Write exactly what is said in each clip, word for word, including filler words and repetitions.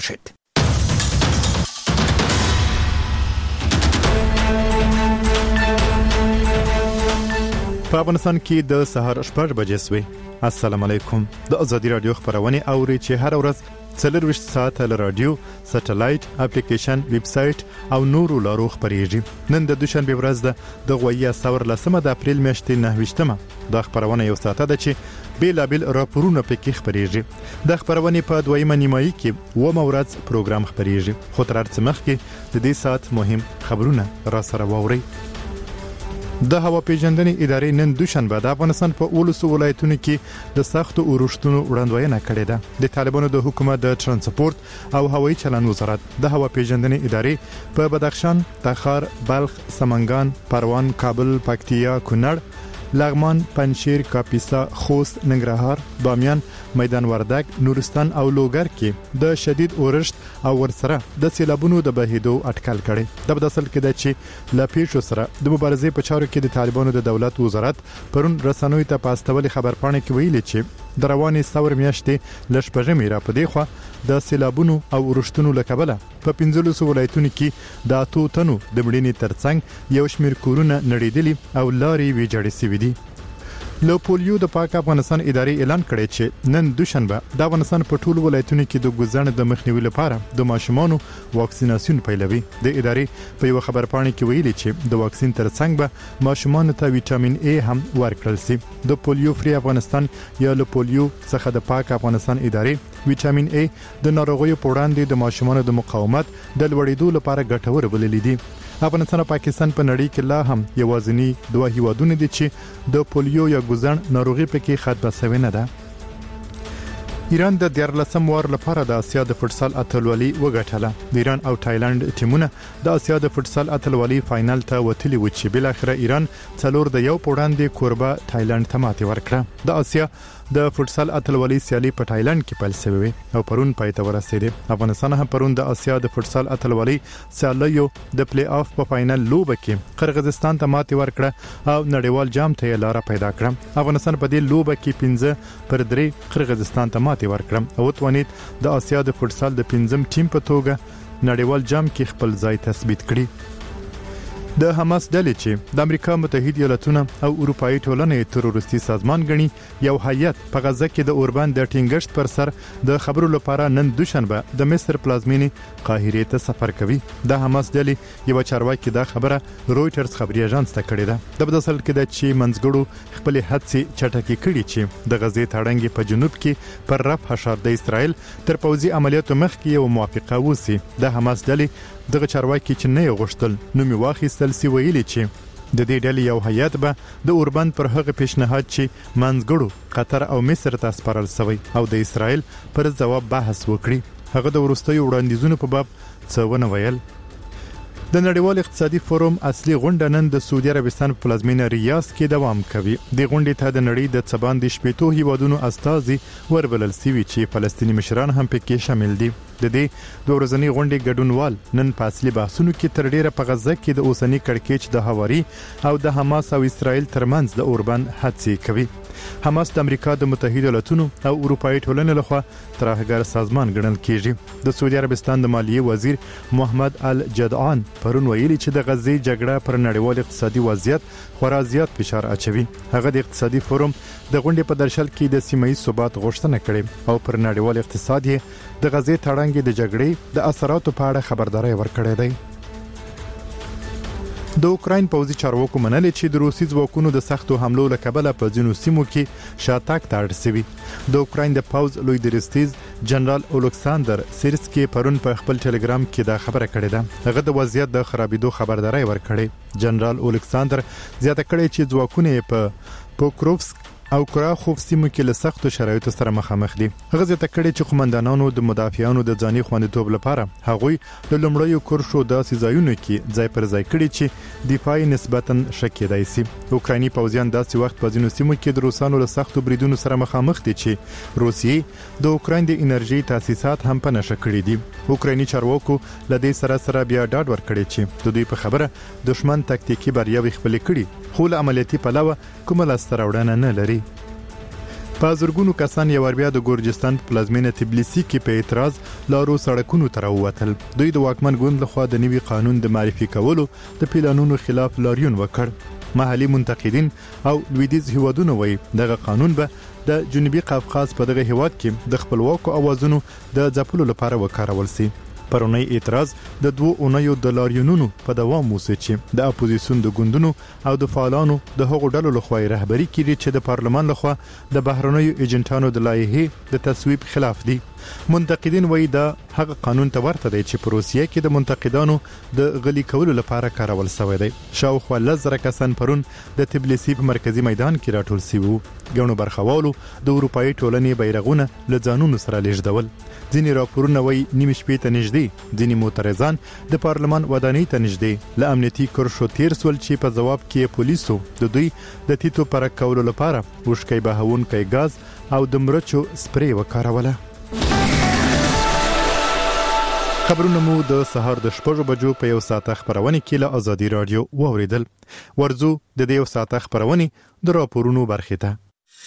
شد. په افغانستان کې د سهار شپږ بجې سوي. السلام علیکم. د ازادي رادیو خبرونه اوري چې هر ورځ څلور وشت ساعت له رادیو، سټلایټ، اپلیکیشن، ویب سټ او نورو لارو خبريږي. نن د دوشنبه ورځ ده د غویا سور لسمه د اپریل میاشتې نهه. د خبرونه یو ساعت ده چې بیلابل راپورونه پکې خبريږي. د خبرونه په دویمه نیمایي کې و مورز پروګرام خبريږي. خو تر څه مخکې د دې ساعت مهم خبرونه را سره ووري. د هوا پیژندنې ادارې نن دوشنبه د افغانستان په اولسو ولایتونو کې د سختو اورښتونو وړاندوینه کړې ده. د طالبانو د حکومت د ترانسپورت او هوایي چلند وزارت د هوا پیژندنې ادارې په بدخشان، تخار، بلخ، سمنګان، پروان، کابل، پکتیا، کونړ، لغمان، پنجشیر، کاپیسا، خوست، ننګرهار، بامیان، میدان وردګ، نورستان او لوګر کې د شدید اورښت او ورسره د سیلابونو د بهیدو اټکل کړي. د بداسل کې د چې لا پیښو سره د مبارزې په چارو کې د طالبانو د دولت وزارت پرون رسنوي ته پاستولي خبرپاڼه کې ویلي چې د رواني ثور میاشتې لشپږمې را پدې خو د سیلابونو او ورښتونو لکبله په پنځلسو ولایتونو کې د اتو تنو د مړینې ترڅنګ یو شمېر کورونه نړیدلي او لارې ویجاړې شوې دي. لو پولیو د پاک افغانستان ادارې اعلان کړی چې نن دوشنبه د افغانستان په ټولو ولایتونو کې د ګوزن د مخنیوي لپاره د ماشومانو واکسیناسیون پیلوي. د ادارې په یو خبرپاڼه کې ویلي چې د واکسین ترڅنګ به ماشومانو ته وټامین ای هم ورکړل شي. د پولیو فری افغانستان یا لو پولیو څخه د پاک افغانستان ادارې وټامین ای د ناروغیو په وړاندې د ماشومانو د مقاومت د لوړېدو لپاره ګټور بللي دي. افغانستان او پاکستان په نړۍ کې لا هم یوازینی دوه هیوادونه دي چې د پولیو یا ګوزن ناروغي پکې ختمه شوې نه ده. ایران د دیارلسم وار لپاره د اسیا د فوټسال اتلولي وګټله. د ایران او تایلند ټیمونه د اسیا د فوټسال اتلولي فائنل ته وتلي و چې بل اخر ایران څلور د یو پوړاندې کوربه تایلند ته ماتې ورکړه. د اسیا د فوټسال اتلولي سیالي په تایلند کې پیل شوې او پرون پای ته ورسېده. افغانستان هم پرون د اسیا د فوټسال اتلولي سیالیو د پلی آف په فائنل لوبه کې قرغیزستان ته ماتې ورکړه او نړیوال جام ته لار پیدا کړه. افغانستان په دې لوبه کې پنځه پر درې قرغیزستان ته ماتې ورکړه او توانید د اسیا د فوټسال د پنځم ټیم په توګه نړیوال جام کې خپل ځای تثبیت کړي. د حماس ډلې چې د امریکا متحده ایالاتونو او اروپאי ټولنې تروریستي سازمان غني یو هیئت په غزه کې د اوربان د ټینګشت پر سر د خبرو لپاره نن دوشنبه د مصر پلازمینې قاهره ته سفر کوي. د حماس ډلې یو چارواکي دا خبره رويټرز خبري اژانس ته کړې ده. د بداسل کې د چې منځګړو خپل هڅې چټکې کړي چې د غزې تړنګ په جنوب کې پر رفح ښار د اسرائیل تر پوځي عملیاتو مخکې یو موافقه وسی. د حماس ډلې دغه چارواکي چې نه غوښتل نو می واخیستل سی ویلي چې د دې ډلې یو هیئت به د اوربند پر هغه پیشنهاد چې منځګړو قطر او مصر ته سپارل شوی او د اسرائیل پر ځواب بحث وکړي. هغه د ورستیو وړاندیزونو په باب څه ونه ویل. د نړیوال اقتصادي فورم اصلي غونډه نن د سعودي عربستان په پلازمینه ریاض کې دوام کوي. د غونډې ته د نړۍ د څباندې شپېتو هیوادونو استازي وربلل سوي چې فلسطینی مشران هم پکې شامل دي. د دې د ورځنی غونډې ګډونوال نن په اصلي بحثونو کې تر ډیره په غزه کې د اوسنی کړکېچ د هواري او د حماس او اسرائیل ترمنځ د اوربند هڅې کوي. حماس د امریکا د متحده ایالاتونو او اروپאי ټولنې لخوا ترهګر سازمان ګڼل کیږي. د سعودي عربستان د مالیې وزیر محمد الجدعان پرون ویلي چې د غزې جګړه پر نړیوال اقتصادي وضعیت خورا زیات فشار اچوي. هغه د اقتصادي فورم د غونډې په درشل کې د سیمایي ثبات غوښتنه کړې او پر نړیوال اقتصاد یې د غزې تړنګ د جګړې د اثراتو په اړه خبرداري ورکړې ده. د اوکراین پوځي چارواکو منلې چې د روسي ځواکونو د سختو حملو لکبله په ځینو سیمو کې شاتګ ته اړ شوي. د اوکراین د پوځ لوی درستیز جنرال اولکساندر سیرسکي پرون په خپل ټلګرام کې دا خبره کړې ده. هغه د وضعیت د خرابېدو خبرداري ورکړې. جنرال اولکساندر زیاته کړې چې ځواکونه په پوکروفسک او کراخوف سیمو کې له سختو شرایطو سره مخامخ دي. هغه زیاته کړې چې قومندانانو د مدافعانو د ځاني خوندیتوب لپاره هغوی د لومړیو کورشو داسې ځایونو کې ځای پر ځای کړي چې دفاعي نسبتاً ښه کېدای شي. اوکرایني پوځیان داسې وخت په ځینو سیمو کې د روسانو له سختو بریدونو سره مخامخ دي چې روسیې د اوکراین د انرژي تاسیسات هم په نشه کړي دي. اوکرایني چارواکو له دې سره سره بیا ډاډ ورکړي چې د دوی په خبره دښمن تکتیکي بریاوې خپل کړي خو له عملیاتي پلوه کومه لاسته راوړنه نه لري. په زرګونو کسان یو بیا د ګورجستان پلازمینه تبلیسي کې په اعتراض لارو سړکونو ته راووتل. دوی د واکمن ګوند لخوا د نوي قانون د معرفي کولو د پلانونو خلاف لاریون وکړ. محلي منتقدین او لویدیز هیوادونه وایي دغه قانون به د جنوبي قفقاز په دغه هیواد کې د خپلواکو اوازونو د ځپلو لپاره وکارول شي. پرونی اعتراض د دوه اونیو د لاریونونو په دوام موسی چې د اپوزیسیون د ګوندونو او د فعالانو د هغو ډلو لخوا رهبری کړي چې د پارلمان لخوا د بهرنیو ایجنټانو د لایحې د تصویب خلاف دي. منتقدین وایي دا هغه قانون ته ورته دی چې په روسیه کې د منتقدانو د غلي کولو لپاره کارول شوی دی. شاوخوا لزر کسان پرون د تبلیسي په مرکزی میدان کې راټول شوي وو. ګڼو برخوالو د اروپאי ټولنې بیرغونه له ځانونو سره لیږدول. ځینې راپورونه وایي نیمه شپې ته نږدې ځینې معترضان د پارلمان ودانۍ ته نږدې له امنیتي کرښو تیر سول چې په ځواب کې پولیسو د دوی د تیتو پرک کولو لپاره وشکۍ بهونکی ګاز او د مرچو سپری وکاروله. خبرونه مو د سهار د شپږو بجو په یو ساعت خبرونه کې له ازادي رادیو واوریدل. ورزو د دې یو ساعت خبرونه د راپورونو برخه ده.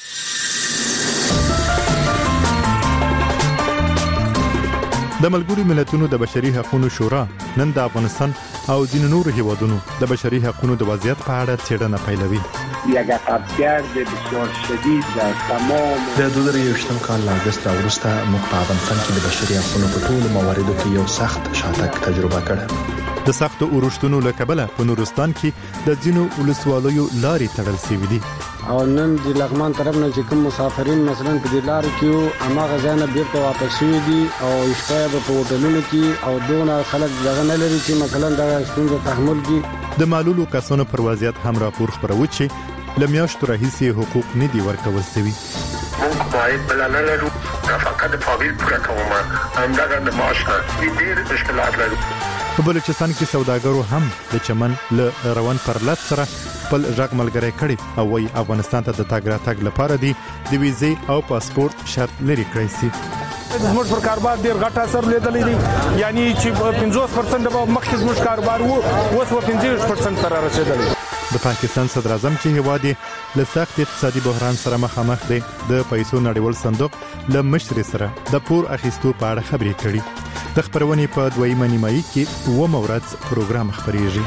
د ملګرو ملتونو د بشري حقوقو شورا نن د افغانستان او ځینو نورو هیوادونو د بشري حقوقو د وضعیت په اړه څېړنه پیلوي. یک عقبگرد بسیار شدید در تمام د دوه زره یوویشتم کال له اگست وروسته موږ په افغانستان کې د بشري حقوقو په ټولو مواردو کې یو سخت شاتګ تجربه کړه. د سختو اورښتونو له کبله په نورستان کې د ځینو ولسوالیو لارې تړل شوې دي. او نن د لغمان طرف نه چې کوم مسافرین مثلا په دې لار کې اماغه ځانه بیرته واپس شوي دي او شپه په هوټلونو کې او دونه خلک دغه نه لري چې مثلا دغه ستونزه تحمل کړي. د معلولو کسانو پر وضعیت هم راپور خبروي چې لمیاشتو راهیسې حقوق نه دي ورکول شوي. موږ باید بلنه لرو فقط د فامیل پوره کومه همدغه د معاش نه ډېر مشکلات لرو. په بلوچستان کې سوداګرو هم د چمن له روان پرلط سره خپل ژغ ملګری کړي او وايي افغانستان ته د تګ راتګ لپاره دی د ویزې او پاسپورت شرط لري کړی شي. زموږ پر کاروبار ډیر غټ اثر لیدلې دي، یعنی چې پنځوس پرسنټ به مخکې زموږ کاروبار وو اوس و پنځه پرسنټ تر رسیدلی. د پاکستان صدر اعظم چې هیواد له سخت اقتصادي بحران سره مخامخ دی د پیسو نړیوال صندوق له مشر سره د پور اخیستو په اړه خبرې کړي. د خبرونې په دویمه نیمایي کې و مورد پروګرام خبريږي.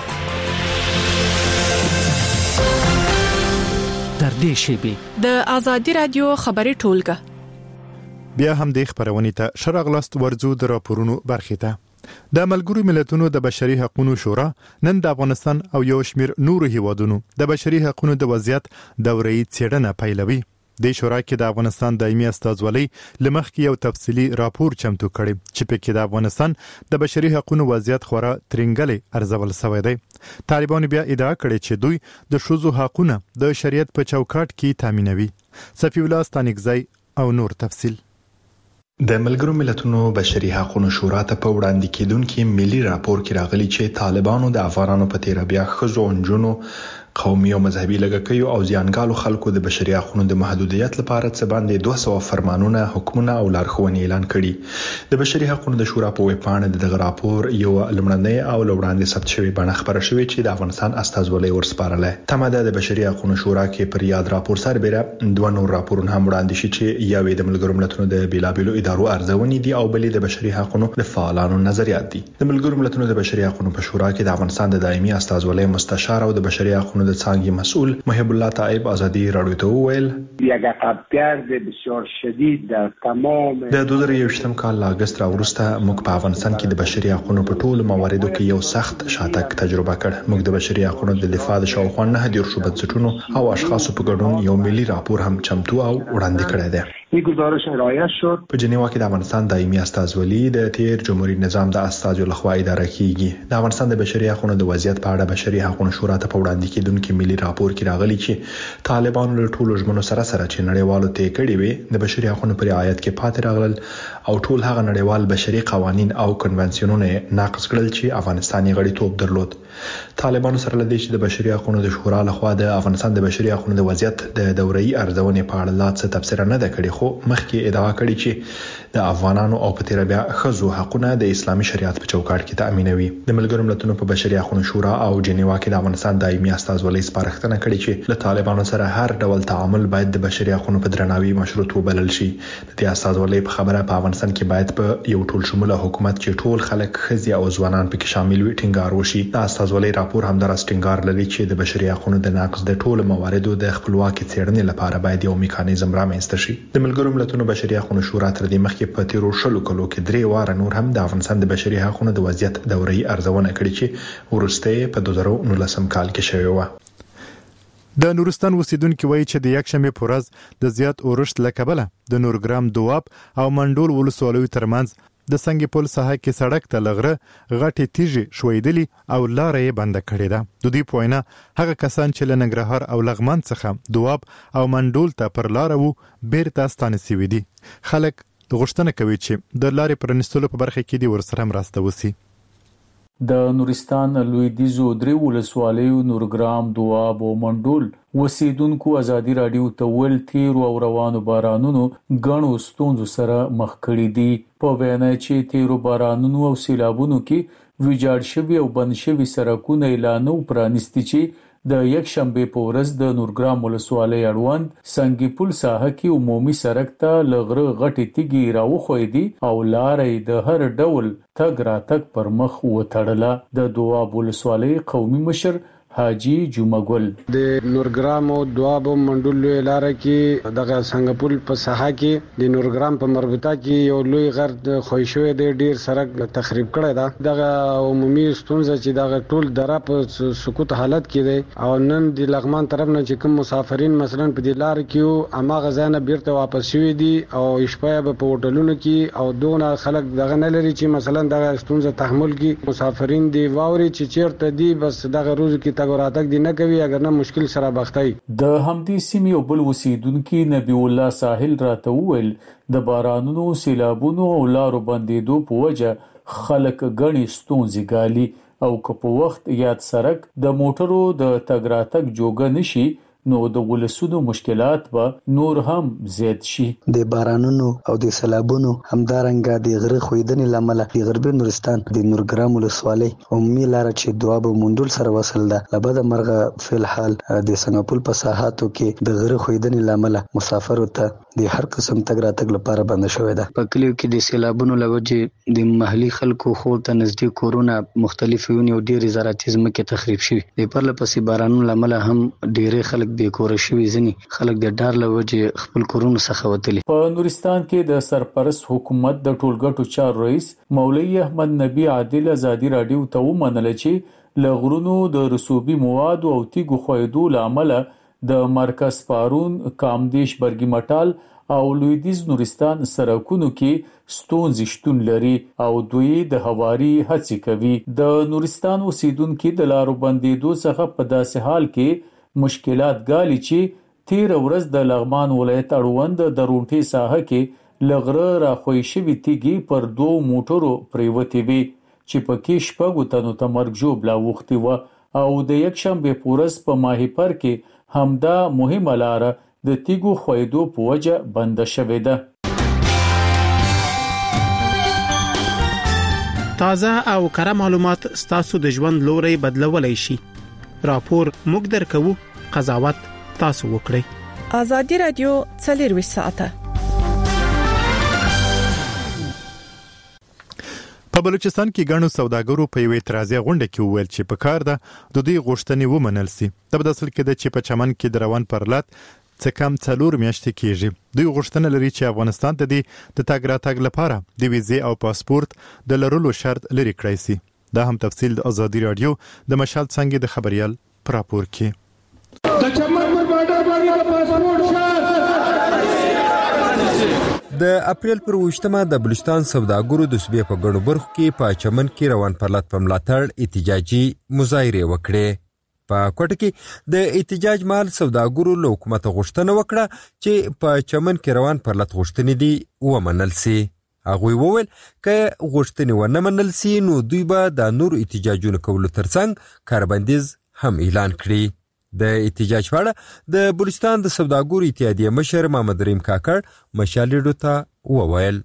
در دې شیبه د ازادي رادیو خبري ټولګه بیا هم د خبرونې ته شرغلست ورزو د راپورونو برخه ته. د ملګرو ملتونو د بشري حقوقو شورا نن د افغانستان او یو شمیر نورو هیوادونو د بشري حقوقو د وضعیت دوري څېړنه پیلوي. د شورا کې د افغانستان دایمي استازولۍ لمخکې یو تفصیلی راپور چمتو کړی چې په کې د افغانستان د بشري حقوقو وضعیت خورا ترنګلې ارزول شوی دی. طالبان بیا ادعا کړې چې دوی د ښځو حقوقونه د شریعت په چوکاټ کې تامینوي. صفی الله ستانکزی او نور تفصیل. د ملګرو ملتونو بشري حقوقو شورا ته په وړاندې کېدونکي ملي راپور کې راغلي چې طالبانو د افغانانو په تیر بیا ښځو او نجونو قومي او مذهبي لګکیو او ځانګالو خلکو د بشري حقوقو د محدودیت لپاره څه باندې دوه سوه فرمانونه، حکمونه او لارښوونې اعلان کړي. د بشري حقوقو د شورا په ویب پاڼه دغه راپور یو لمړنی او لوړاندې ثبت شوی بڼه خبره شوې چې د افغانستان استازولۍ ورسپارله. تمه ده د بشري حقوقو شورا کې پر یاد راپور سربېره دوه نور راپورونه هم وړاندې شي چې یو د ملګرو ملتونو د بیلابیلو ادارو ارزونې دي او بل د بشري حقوقو د فعالانو نظریات دي. د ملګرو ملتونو د بشري حقوقو په شورا کې د افغانستان د دایمي استازولۍ مستشار او د بشري حقوقو د څانګې مسؤل محب الله طائب ازادي رادیو ته وویل یک عقبگرد بسیار شدید در تمام د دوه زره یوویشتم کال له اگست وروسته موږ په افغانستان کې د بشري حقوقو په ټولو مواردو کې یو سخت شاتګ تجربه کړ. موږ د بشري حقوقو د دفاع د شاوخوا نه دیرشو بنسټونو او اشخاصو په ګډون یو ملي راپور هم چمتو او وړاندې کړی دی. این گزارش رایج شد. په جنیوا کې د افغانستان دایمي استازولي د تیر جمهوریت نظام د استازو لخوا اداره کیږي. د افغانستان د بشري حقوقو د وضعیت په اړه بشري حقوقو شورا ته په وړاندې کېدونکي ملي راپور کې راغلي چې طالبان له ټولو ژمنو سره سره چې نړیوالو ته کړي وي د بشري حقوقو پر رعایت کې پاتې راغلل او ټول هغه نړیوال بشري قوانین او کنونسیونونه ناقض کړل چې افغانستان یې غړیتوب درلود. طالبانو سره لدی چې د بشري حقوقو د شورا لخوا د افغانستان د بشري حقوقو د وضعیت د دوري ارزونې په اړه لا څه تفسیر نه ده کړی، خو مخکې ادعا کړې چې د افغانانو او په تیر بیا خزو حقونه د اسلامي شریعت په چوکاټ کې تضمینوي. د ملګرو ملتونو په بشري حقوقو شورا او جنیوا کې د افغانستان دایمي استازولۍ سپارښتنه کړې چې له طالبانو سره هر ډول تعامل باید د بشري حقوقو په درناوي مشروط وبلل شي. د دې استازولۍ په خبره په افغانستان کې باید په یو ټول شموله حکومت چې ټول خلک خزي او ځوانان پکې شامل وي ټینګار وشي. د استازولۍ راپور هم در ټینګار لري چې د بشري حقوقو د نقض د ټولو مواردو د خپلواکي څېړنې لپاره باید یو میکانیزم رامنځته شي. د ملګرو ملتونو بشري حقوقو شورا تر دې مخکې په تیرو شلو کلو کې درې واره نور هم د افغانستان د بشري حقوقو د وضعیت دوري ارزونه کړې چې ورسته په دوه زره نولسم کال کې شوی و. د نورستان اوسیدونکو وایي چې د یک شنبه په ورځ د زیات اورښت له کبله د نورګرام دواب او منډول ولسوالیو ترمنځ د سنگ پل ساحه کې سړک ته لغره غټې تیږې شویدلې او لارې یې بنده کړې ده. د دې پوینه هغه کسان چې له ننګرهار او لغمان څخه دواب او منډول ته پر لار وو بیرته ستانه سوي دي. خلک غوښتنه کوي چې د لارې پرانیستلو په برخه کې دي ورسره مرسته وسی. د نورستان لویدیځو درې ولسوالیو نورګرام دواب او منډول وسیدونکو ازادي رادیو ته ول تیر او روانو بارانونو غنو ستونزو سره مخ کړي دي. په وینا چې تیرو بارانونو او سیلابونو کې ویجاړ شوی او بند شوی سړکونه اعلان او پرانیستي چې د یک شنبه په ورځ د نورګرام ولسوالۍ اړوند سنگي پل ساحه کې عمومي سړک ته لغره غټې تیږې راوخوي دي او لارې د هر ډول تګ راتګ پر مخ وتړله. د دواب ولسوالۍ قومي مشر حاجی جمعګل د نورګرام او دواب منډول لوی لار کې دغه سنگپول په ساحه کې د نورګرام په مربوطه کې یو لوی غر د خوښوي د ډیر سړک تخریب کړی دا. دغه عمومي ستونزه چې دغه ټول دره په سقوط حالت کې دی او نن د لغمان طرف نه چې کوم مسافرین مثلا په دې لار کې اما غزانه بیرته واپس شوي دي او شپه په هوټلونو کې او دونه خلک دغه نه لري چې مثلا دغه ستونزه تحمل کې مسافرین دی واوري چې چیرته دی بس دغه روز کې وراتک دی نه کوي اگر نه مشکل سره بختای. د همدې سیمې او بل وسیدونکو نبی الله ساحل راته وویل د بارانونو سیلابونو او لارو بندیدو په وجه خلک غني ستونزې ګالي او که په وخت یاد سړک د موټرو د تګ راتګ جوګه نشي نو د ولسونو مشکلات به نور هم زیات شي. د بارانونو او د سیلابونو همدارنګه د غره خویدنې لامل د غربي نورستان د نورګرام ولسوالۍ عمومي لار چې دواب منډول سره وصل ده لبد مرغه فل حال د سنگپول په ساحاتو کې د غره خویدنې لامل مسافرو ته د هر قسم تګ راتګ لپاره بند شوی ده. په کلیو کې د سیلابونو لوجه د محلي خلکو خور ته نږدې کورونه مختلف ونی او ډېر زراعتي ځمکې تخریب شوي. د پرله پسې بارانونو لامل هم ډېر خلک بې کوره شوي ځنی خلک د ډار لوجه خپل کورونو څخه وتلي. په نورستان کې د سرپرست حکومت د ټولګټو چار رئیس مولوی احمد نبی عادل ازادي رادیو ته ومنل چې لغرونو د رسوبي مواد او تیګو خویدو لامل د مرکز پارون کامدیش برګی مټال او لویدیز نورستان سرکونو کې ستونزې شتون لري او دوی د هواري هڅې کوي. د نورستان اوسیدونکو د لارو بندیدو څخه په داسې حال کې مشکلات ګالي چې تیر ورځ د لغمان ولایت اړوند د رونټي ساحه کې لغره راخوي شوی تیږي پر دوه موټرو پریوتی وي چې پکې شپږ تنو ته مرګ جوړ وختي و او د یک شنبه پورس په ماهیپر کې همدا مهمه لار د تیګو خویدو په وجه بند شوې ده. تازه او کره معلومات ستاسو د ژوند لوري بدلولای شي. راپور موږ درکو، قضاوت تاسو وکړئ. ازادي رادیو څلور ساعته په بلوچستان کې غنو سوداګرو په یوې اعتراضي غونډه کې وویل چې په کار ده د دوی غوښتنې ومنل سي. د بداسل کې د چې په چمن کې د روان پرلات څه کم څلور میاشتې کېږي. دوی غوښتنه لري چې افغانستان ته د تګ راتګ لپاره د ویزې او پاسپورت د لرلو شرط لري کړی سي. دا هم تفصیل د ازادي رادیو د مشال څنګه د خبريال پر راپور کې. د چمن پر باډر باندې د پاسپورت شرط د اپریل پر وشتمه د بلوچستان سوداګرو د صوبې په ګڼو برخو کې په چمن کې روان پرلات په ملاتړ احتجاجي مظاهره وکړه. په کوټه کې د احتجاج مال سوداګرو له حکومت غوښتنه وکړه چې په چمن کې روان پرلات غوښتنې دي ومنل سي. هغه وویل چې غوښتنې ونه منل سي نو دوی به د نور احتجاجونو کولو ترڅنګ کاربندیز هم اعلان کړي. د احتجاج په اړه د بلوچستان د سوداګرو اتحادیې مشر محمد رحیم کاکړ مشالېډو ته وویل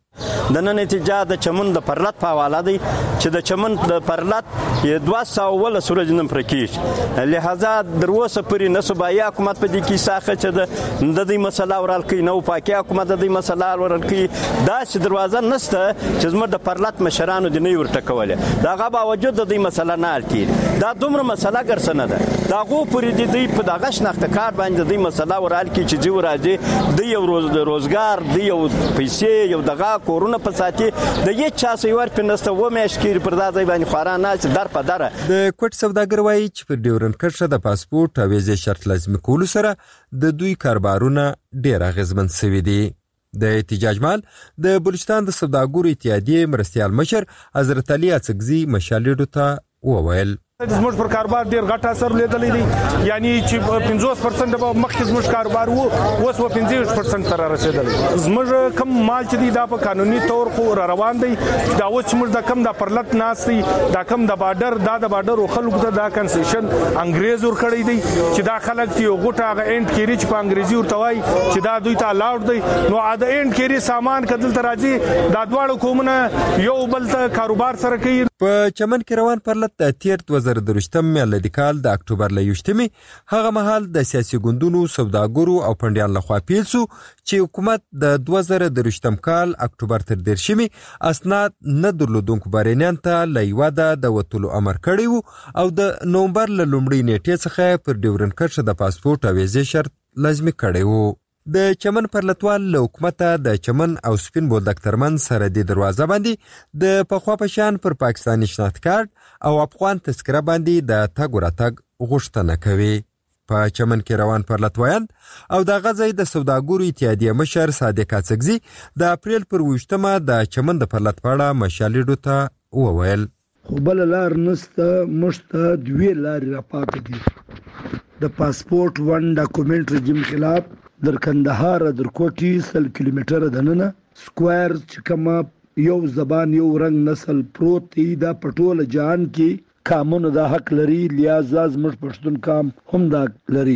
د نن احتجاج د چمن د پرلط په حواله دی چې د چمن د پرلط دوه سوه ولس ورځې نن پرې کېږي. لهذا در اوسه پورې نه صوبایي حکومت په دې کې ساخه چې د دې مسله ورال کوي، نه وفاقي حکومت د دې مسله ورال کوي. داسې دروازه نشته چې زموږ د پرلط مشرانو دې نه وي ورټکولې. د هغه باوجود د دې مسله نه حل کېږي. دا دومره مسله ګرڅه نه ده. د هغو پورې د دوی په دغه شناخته کار باندې د دې مسله ورال کړي چې ځي راځي د یو روز روزګار د یو پیسې یو دغه کورونه په ساتي د هېڅ چا څه ورپې نشته. اووه میاشتې کېږي پر دا ځای باندې خورا ناست در په دره. د کوټ سوداګر وایي چې پر ډیورنډ کرښه د پاسپورټ او ویزې شرط لازمي کولو سره د دوی کاروبارونه ډېر اغېزمن شوي دي. د احتجاج مال د بلوچستان د سوداګرو اتحادیې مرستیال مشر حضرت علي اڅکزي مشالېډو ته وویل زموږ پر کاروبار ډیر غټ اثر لیدلی دی. یعنی چې پنځوس پرسنټ به مخکې زموږ کاروبار وو، اوس و پنځه پرسنټ ته را رسېدلی. زموږ کم مال چې دی دا په قانوني تور خو را روان دی. دا اوس چې موږ د کم د پرلط ناست دی، دا کم د بارډر دا د بارډر خلکو ته دا کنسیشن انګریز ور کړی دی چې دا خلک ته یو غوټه هغه اینډ کیری چې په انګریزي ورته وایي چې دا دوی ته الاؤډ دی. نو دا اینډ کیری سامان کدل ته راځي دا دواړه قومونه یو بل ته کاروبار سره کوي. په چمن کې روان پرلط د تیر دوه زره درویشتم میلادي کال د اکتوبر له یوشتمې هغه مهال د سیاسي ګوندونو سوداګرو او پنډیان لخوا پیل شو چې حکومت د دوه زره درویشتم کال اکتوبر تر دېرشمې اسناد نه درلودونکو بهرنیان ته له هیواده د وتلو امر کړی و او د نومبر له لومړۍ نیټې څخه پر ډیورنډ کرښه د پاسپورټ او ویزې شرط لازمي کړی و. د چمن پرلطوال له حکومته د چمن او سپین بولدک ترمنځ سرحدي دروازه باندې د پخوا په شان پر پاکستاني شناخت کارت او افغان تذکره باندې د تګ ورتګ غوښتنه کوي. په چمن کې روان پرلطوایان او د غزې د سوداګرو اتحادیې مشر صادق اڅکزي د اپریل پر اوویشتمه د چمن د پرلط په اړه مشالېډو ته وویل خو بله لار نشته، موږ ته دوې لارې راپاتې دي. د پاسپورټ ون ډاکومنټ رژیم خلاف در کندهار در کوټي سل کیلومتره دننه سکوير چې کومه یو زبان یو رنگ نسل پروت دی دا پټول جهان کې قانون دا حق لري. لہذا زموږ پښتون قام هم دا لري.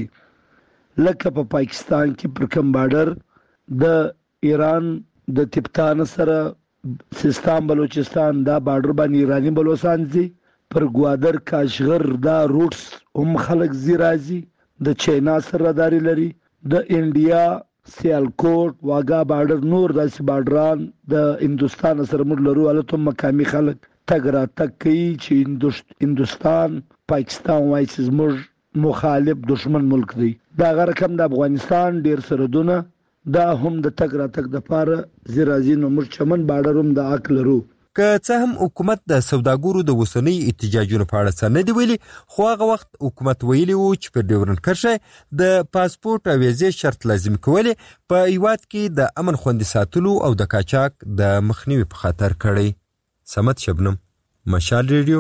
لکه په پا پاکستان کې پر کوم بارډر د ایران د تبتان سره سیستان بلوچستان دا بارډر باندې ایرانی بلوچستان زی پر ګوادر کاشغر دا روټس هم خلک زی راځي. د چاینا سره داري لري. د انډیا سیالکوټ واګا بارډر نور داسې بارډران د هندوستان سره موږ لرو. هلته مقامي خلک تګ راتګ کوي چې هندوستان پاکستان وایي چې زموږ مخالف دشمن ملک دی. دا هغه رقم د افغانستان ډیر سرحدونه دا هم د تګ راتګ دپاره زی راځي. نو موږ چمن بارډر هم د حق لرو. که څه هم حکومت د سوداګرو د اوسنۍ احتجاجونو په اړه څه نه دی ویلي، خو هغه وخت حکومت ویلي و چې په ډیورنډ کرښه د پاسپورټ او ویزې شرط لازم کولې په هیواد کې د امن خوندي ساتلو او د قاچاق د مخنیوي په خاطر کړی. سمت شبنم، مشال ریډیو،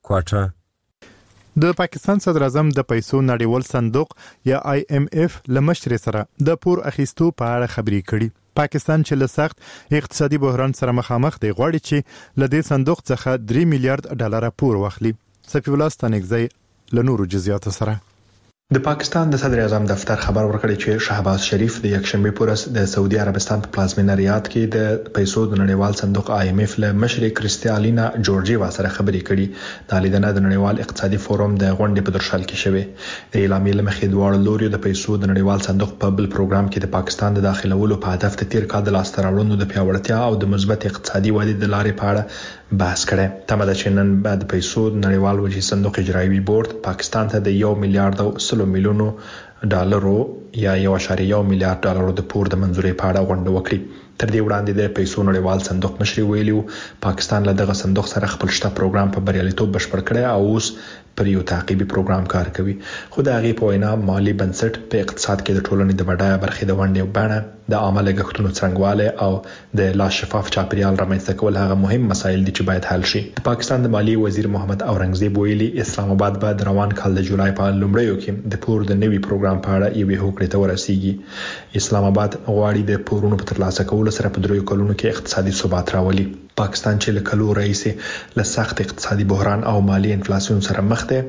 کوټه. د پاکستان صدر اعظم د پیسو نړیوال صندوق یا آی ایم ایف لمشر سره د پور اخیستو په اړه خبرې کړي. پاکستان چې له سخت اقتصادي بحران سره مخامخ دی غواړي چې له دې صندوق څخه درې میلیارډ ډالر پور واخلي. صفی الله ستانکزی له نورو جزئیاتو سره. د پاکستان د صدر اعظم دفتر خبر ورکړی چې شهباز شریف د یکشنبه پر ورځ د سعودي عربستان په پلازمینه ریاض کې د پیسو د نړیوال صندوق آی ایم ایف له مشر کریستالینا جورجیوا سره خبرې کړي. د لیدنه د نړیوال اقتصادي فورم د غونډې په درشل کې شوه. د اعلامیې لمخې دواړو لوري د پیسو د نړیوال صندوق په بل پروګرام کې د پاکستان د داخلولو په هدف د تیر کال د لاس تراوړنو د پیاوړتیا او د مثبت اقتصادي ودې د لارې په اړه بحث کړي. تمه ده چې نن بعد پیسو د نړیوال وجهي صندوق اجرایي بورډ پاکستان ته د یو میلیارډ او سلو میلیونو ډالرو یا یو اشاریه یو میلیارډ ډالرو د پور د منځوري په اړه غونډه وکړي. تر دې وړاندې د پیسو نړیوال صندوق مشر ویلیو پاکستان له دغه صندوق سره خپل شته پروګرام په بریالیتوب بشپړ کړی او اوس پر یو تعقیبي پروګرام کار کوي. خو د هغې په وینا مالی بنسټ په اقتصاد کې د ټولنې د بډایه برخې د ونډې بڼه د عامه لګښتونو څرنګوالی او د لا شفاف چاپیریال رامنځته کول هغه مهم مسایل دي چې باید حل شي. د پاکستان د مالی وزیر محمد اورنګزیب ویلي اسلام آباد به د روان کال د جولای په لومړیو کې د پور د نوي پروګرام په اړه یوې هوکړې ته ورسیږي. اسلام آباد غواړي د پورونو په ترلاسه کولو سره په دریو کلونو کې اقتصادي ثبات راولي. پاکستان چې له کلو راهیسې له سخت اقتصادي بحران او مالی انفلاسیون سره مخ دی،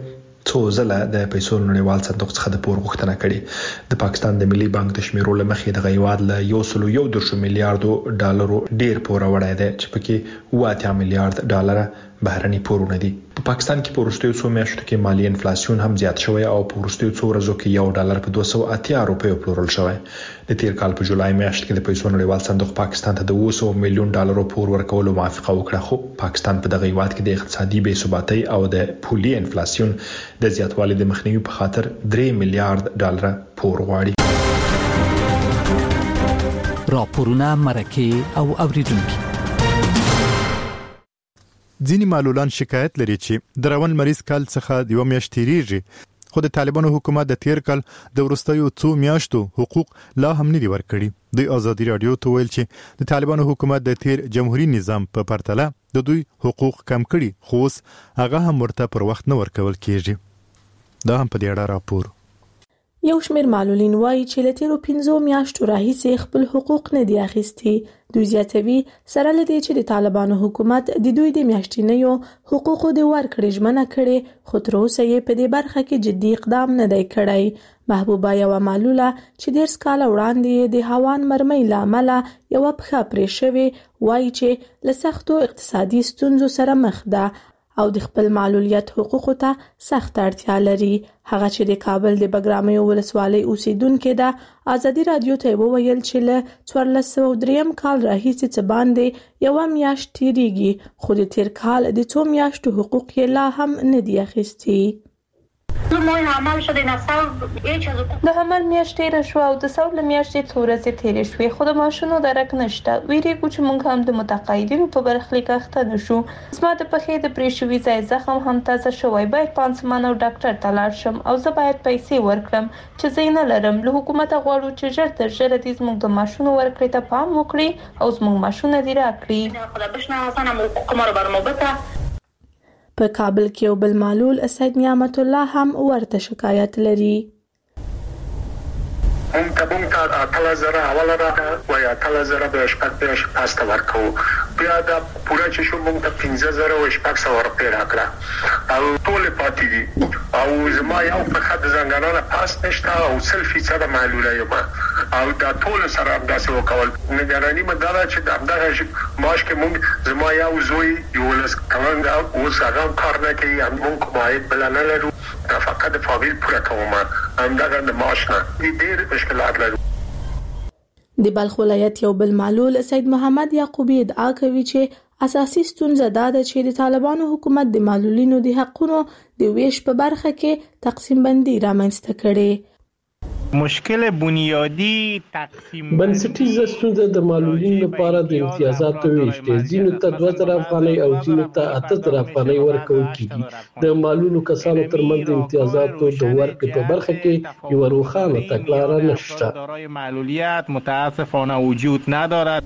څو ځله د پیسو نړیوال صندوق څخه د پور غوښتنه کړې. د پاکستان د ملي بانک د شمیرو لمخې د غیواد له یو سل یو درشو میلیارډ ډالرو ډیر پور وړای دی چې پکې واته میلیارډ ډالر بهرني پورونه دي. په پاکستان کې په وروستیو څو میاشتو کې مالی انفلاسیون هم زیات شوی او په وروستیو څو ورځو کې یو ډالر په دوه سوه اتیا روپیو پلورل شوی. د تیر کال په جولای میاشت کې د پیسو نړیوال صندوق پاکستان ته د اوه سوه میلیون ډالرو پور ورکولو موافقه وکړه، خو پاکستان په دغه هیواد کې د اقتصادي بې ثباتۍ او د پولي انفلاسیون د زیاتوالي د مخنیوي په خاطر درې میلیارډ ډالر پور غواړي. راپورونه مرکه او اوریدونکو. ځینې معلولان شکایت لري چې د روان مریض کال څخه د یو میاشت تیریږي، خو د طالبانو حکومت د تیر کال د وروستیو څو میاشتو حقوق لا هم نه دي ورکړي. د آزادي رادیو ته ویل چې د طالبانو حکومت د تیر جمهوریت نظام په پرتله د دوی حقوق کم کړي، خو اوس هغه هم ورته پر وخت نه ورکول کیږي. دا هم په دې اړه راپور. یو شمېر معلولین وایي چې له تیرو پنځو میاشتو راهیسې خپل حقوق نه دي اخیستي. دوی زیاتوي سره له دې چې د طالبانو حکومت د دوی د میاشتنیو حقوقو د ورکړې ژمنه کړې، خو تر اوسه یې په دې برخه کې جدي اقدام نه دی کړی. محبوبه یوه معلوله چې ډېر کاله وړاندې د هوان مرمۍ له امله یوه پښه پرې شوې، وایي چې له سختو اقتصادي ستونزو سره مخ ده او د خپل معلولیت حقوقو ته سخت اړتیا لري. هغه چې د کابل د بګرامیو ولسوالۍ اوسیدونکې ده، آزادي رادیو ته وویل چې له څوارلس سوه دریم کال راهیسې څه باندې یوه میاشت تیریږي، خو د تیر کال د څو میاشتو حقوق یې لا هم نه دي اخیستي. د حمل میاشت تیره شوه او د سول میاشتې څو ورځې تیرې شوې، خو د معاشونو درک نشته. ویریږو چې موږ هم د متقاعدینو په برخلیک اخته نشو. زما د پښې د پرې شوي ځای زخم هم تازه شوی، باید پانسمان او ډاکټر ته لاړ شم او زه باید پیسې ورکړم چې زه یې نه لرم. له حکومته غواړو چې ژر تر ژره دې زموږ د معاشونو ورکړې ته پام وکړي او زموږ معاشونه دې راکړي. په کابل کې یو بل معلول سید نعمت الله هم ورته شکایت لري. هم ته هم ته اتله زره اوله راغله وایي اتله زره به شپږ دېرش پاسته ورکوو، بیا دا پوره چې شو موږ ته پنځه زره او شپږ سوه روپۍ راکړه او ټولې پاتې دي. او زما یو پښه د زنګانه نه پاس نشته او سل فیصده معلوله یم او دا ټول سره همداسې وکول. نګراني مې دا ده چې د همدغه معاش کې موږ زما یو زوی یولس کلن ده، اوس هغه هم کار نه کوي، موږ کوم عاید بله نه لرو، فقط د فامیل پوره کوم، همدغه د معاش نه ډېر مشکلات لرو. د بلخ ولایت یو بل معلول سید محمد یعقوبی ادعا کوي چې اساسي ستونزه دا ده چې د طالبانو حکومت د معلولینو د حقونو د ویش په برخه کې تقسیم بندي رامنځته کړي. مشکل بنیادی تقسیم بنسټیزه ستونزه د معلولینو لپاره د امتیازاتو ویش دی. ځینو ته دوه زره افغانۍ او ځینو ته اته زره افغانۍ ورکول کیږي. د معلولو کسانو ترمنځ د امتیازاتو د ورکړې په برخه کې یو روښانه تګلاره نشته. دارای معلولیت متاسفانه وجود ندارد.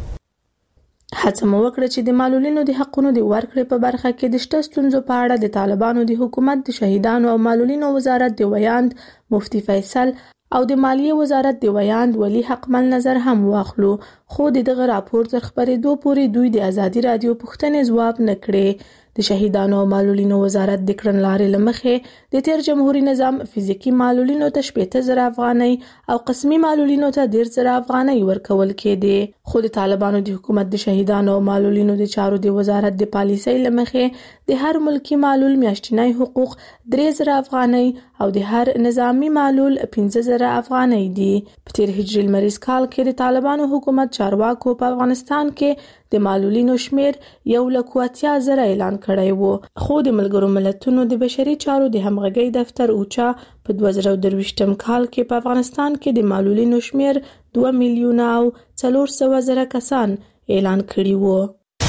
هڅه مو وکړه چې د معلولینو د حقونو د ورکړې په برخه کې د شته ستونزو په اړه د طالبانو د حکومت د شهیدانو او معلولینو وزارت د ویاند مفتی فیصل او د مالیې وزارت د ویاند ولی حقمل نظر هم واخلو، خو د دغه راپور تر خبرېدو پورې دوی د آزادي رادیو پوښتنې ځواب نه کړې. د شهیدانو او معلولینو وزارت د کړنلارې له مخې د تیر جمهوریت نظام فزیکي معلولینو ته شپېته زره افغانۍ او قسمي معلولینو ته دېرش زره افغانۍ ورکول کېدې، خو د طالبانو د حکومت د شهیدانو او معلولینو د چارو د وزارت د پالیسۍ له مخې د هر ملکی معلول میاشتنی حقوق درې زره افغانۍ او د هر نظامی معلول پنځه زره افغانۍ دي. په تیر هجري لمریز کال کې د طالبانو حکومت چارواکو په افغانستان کې د معلولینو شمیر یو لک اتیا زره اعلان کړی وو، خو د ملګرو ملتونو د بشري چارو د همغږۍ دفتر اوچا په دوه زره درویشتم کال کې په افغانستان کې د معلولینو شمیر دوه میلیونه او څلور سوه زره کسان اعلان کړي وو.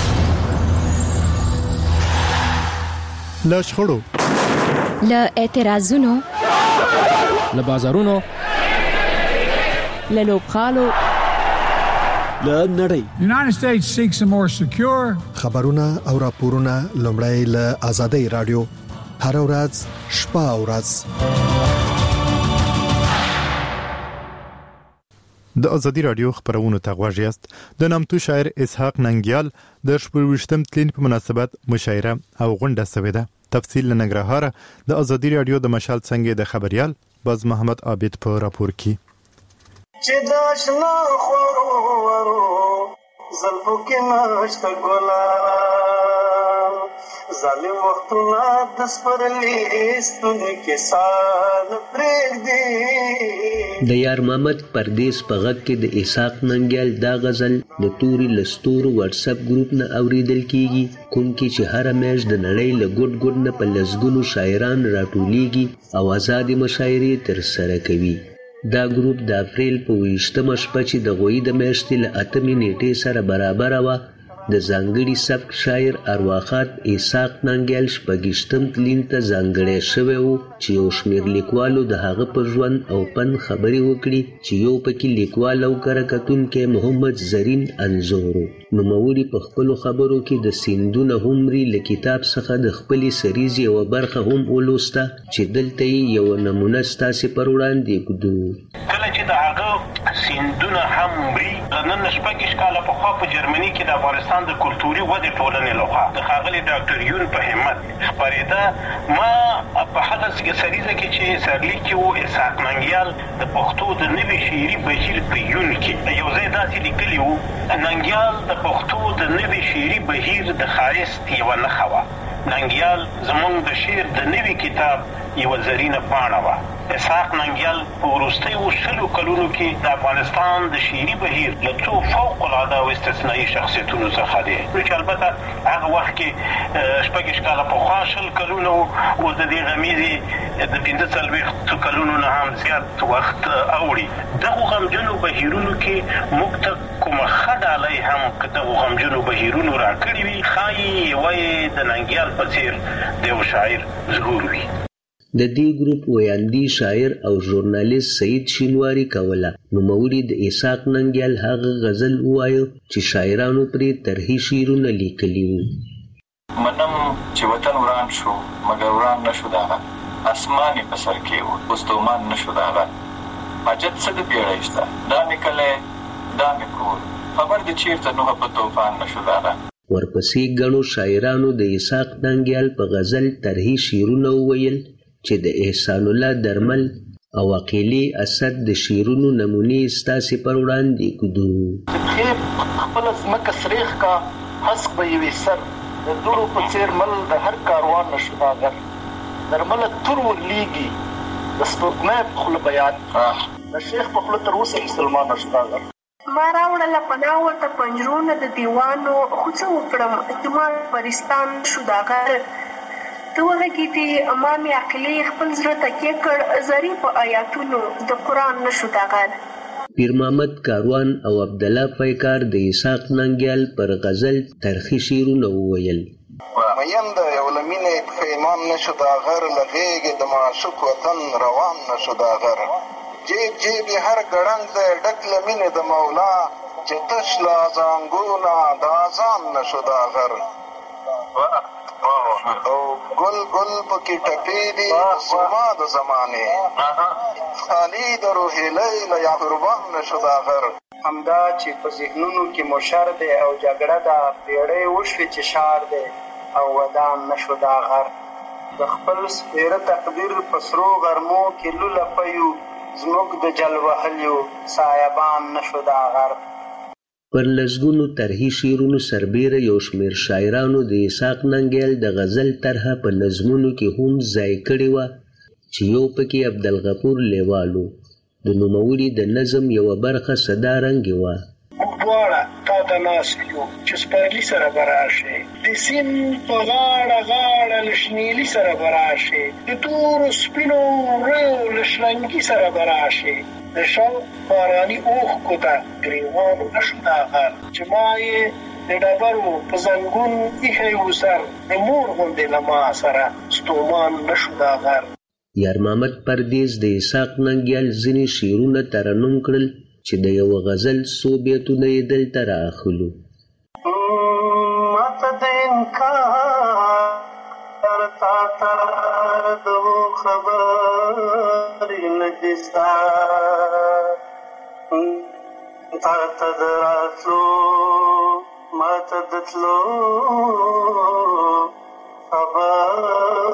له شخړو، له اعتراضونو، له بازارونو، له لوبغالو، له نړۍ. United States seeks a more secure. خبرونه او راپورونه لومړی له آزادۍ رادیو هر ورځ شپه او ورځ. د آزادي رادیو خبرونه ته غوږ یاست. د نامتو شاعر اسحاق ننګیال د شپږویشتم تلین په مناسبت مشاعره او غونډه شوې ده. تفصیل ننګرهار د ازادي رادیو د مشال څنګه د خبريال باز محمد عابد په راپور کې چې داشنا خورو ورو زلفو کې نشته ګلان ظالم وختونه د سپرلي ستوني کې سال پرېږدي د یار محمد پردیس په غږ کې د اسحاق ننګیال دا غزل د توري لستور واتس اپ ګروپ نه اوریدل کیږي کوم کې چې هر میاشت د نړۍ له ګډ ګډ نه په لسګونو شاعران راټولیږي او آزادې مشاعرې ترسره کوي. دا ګروپ د اپریل په ویشتمه شپه چې د غوی د میاشتې له اتمې نیټې سره برابره وه د ځانګړي سبک شاعر ارواښاد اسحاق ننګیال شپږیشتم تلین ته ځانګړی شوی و چې یو شمېر لیکوالو د هغه په ژوند او پند خبرې وکړي چې یو پکې لیکوال او کره کتونکی محمد زرین انځور و. نوموړي په خپلو خبرو کې د سیندونه همري له کتاب څخه د خپلې سریزې یوه برخه هم ولوسته چې دلته یې یوه نمونه ستاسې پر وړاندې ږدو. کله چې د هغه سیندونه همري نن شپږ کاله پخوا په جرمني کې د افغانستان د کلتوري ودې ټولنې لخوا د ښاغلي ډاکټر یون په همت خپرېده. ما په هغه سریزه کې چې سرلیک کې و اسحاق ننګیال د پښتو د نوي شعري بهیر په یون کې یو ځای داسې لیکلي و ننګیال د پښتو د نوي شعري بهیر د ښایست یوه نښه وه. ننګیال زموږ د شعر د نوي کتاب یوه زرینه پاڼه وه. اسحاق ننګیال په وروستیو شلو کلونو کې د افغانستان د شعري بهیر له څو فوق العاده او استثنایي شخصیتونو څخه دی نو چې البته هغه وخت کې شپږ کاله پخوا شل کلونه او د دې غمیزې د پنځه څلوېښتو کلونو نه هم زیات وخت اوړي. دغو غمجنو بهیرونو کې موږ ته کومه ښه ډالۍ هم که دغو غمجنو بهیرونو راکړي وي ښایي یوه یې د ننګیال په څېر د یو شاعر ظهور وي. د دې ګروپ ویاندی شاعر او ژورنالیست سعید شینواری کوله. نوموړي د اسحاق ننګیال هغه غزل ووایه چې شاعرانو پرې طرحي شعرونه لیکلي وو. منم چې وطن وران شو مګر وران نشو د هغه اسمان یې په سر کې و اوس تومان نشو د هغه حاجت څه د بیړۍ شته دا مې کلی دا مې کور خبر د چیرته نوحه په توفان نشو د هغه. ورپسې ګڼو شاعرانو د اسحاق ننګیال په غزل طرحي شعرونه وویل چې د احسان الله درمل او عقیلی اسد د شیرونو نمونې ستاسې پر وړاندې ږدو. خیب خپل ځمکه سریخ کا حسق به یوې سر د دوړو په څېر مل د هر کاروان نشو داغر درمله تور ورلیږي د سپوږمۍ په خوله بیان د شیخ په خوله تر اوسه مسلمان نشو داغر. ما راوړله پناه ورته پنجرونه د دیوانو خو څه وکړم چې ما پرستان شو داغر. ته وغږېدې ما مې عقلې خپل زړه تکیه کړ زري په آیاتونو د قرآن نشو داغر. پیر محمد کاروان او عبدالله پیکار د اسحاق ننګیال پر غزل ترخی شعرونه وویل. مین د یو له مینې پښیمان نشو داغر له غېږې د معشوق وطن روان نشو داغر. جیب جیب یې هر ګړنګ دی ډک له مینې د مولا چې تش له زانګونه د اذان نشو داغر. او ګل ګل پکې ټپې دي سما د زمانې خالي د روحیلۍ له یا قربان نشو داغر. همدا چې په ذهنونو کې مو شر دی او جګړه ده پیړۍ وشوې چې شار دی او ودان نشو داغر. د خپل سپېره تقدیر په سرو غرمو کې لوله پیو زموږ د جل وهلیو سایبان نشو داغر. پر لسګونو طرحي شعرونو سربیره یو شمېر شاعرانو د اسحاق ننګیال د غزل طرحه په نظمونو کې هم ځای کړې وه چې یو پکې عبدالغفور لیوال و. د نوموړي د نظم یوه برخه صدارنګې وه. موږ دواړه تا ته ناست یو چې سپرلي سره به راشې د سیند په غاړه غاړه له شنیلي سره به راشې د تورو سپینو وریو له شرنګي سره به راشې د شوق باراني اوښکو ته ګریوان نشو داغر. چې ما یې د ډبرو په زنګون ایښی و سر د مور غوندې له ما سره ستومان نشو داغر. یار محمد پردیس د اسحاق ننګیال ځینې شعرونه ترنم کړل چې د یو غزل څو بیتونه یې دلته راخلو. ماته د انکار تا ته د خبرې نه دي ستا تا ته د راتلو ماته د تلو خبر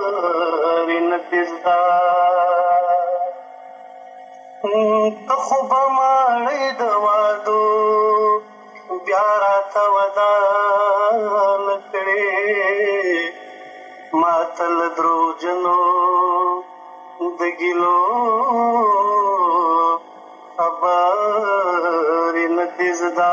ماتل دروجنو دګلو خبر ندزدا.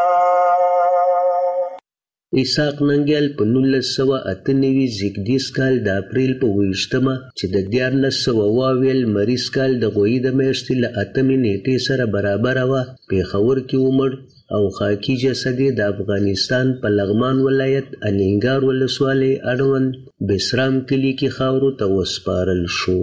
اسحاق ننګیال په نولس سوه اته نوي زیږدیز کال د اپریل په اوویشتمه چې د دیارلس سوه اوویل مریض کال د غویي د میاشتې له اتمې نیټې سره برابره وه پېښور کې ومړ او خاکي جسد یې د افغانستان په لغمان ولایت الینګار ولسوالۍ اړوند بسرام کلي کې خاورو ته وسپارل شو.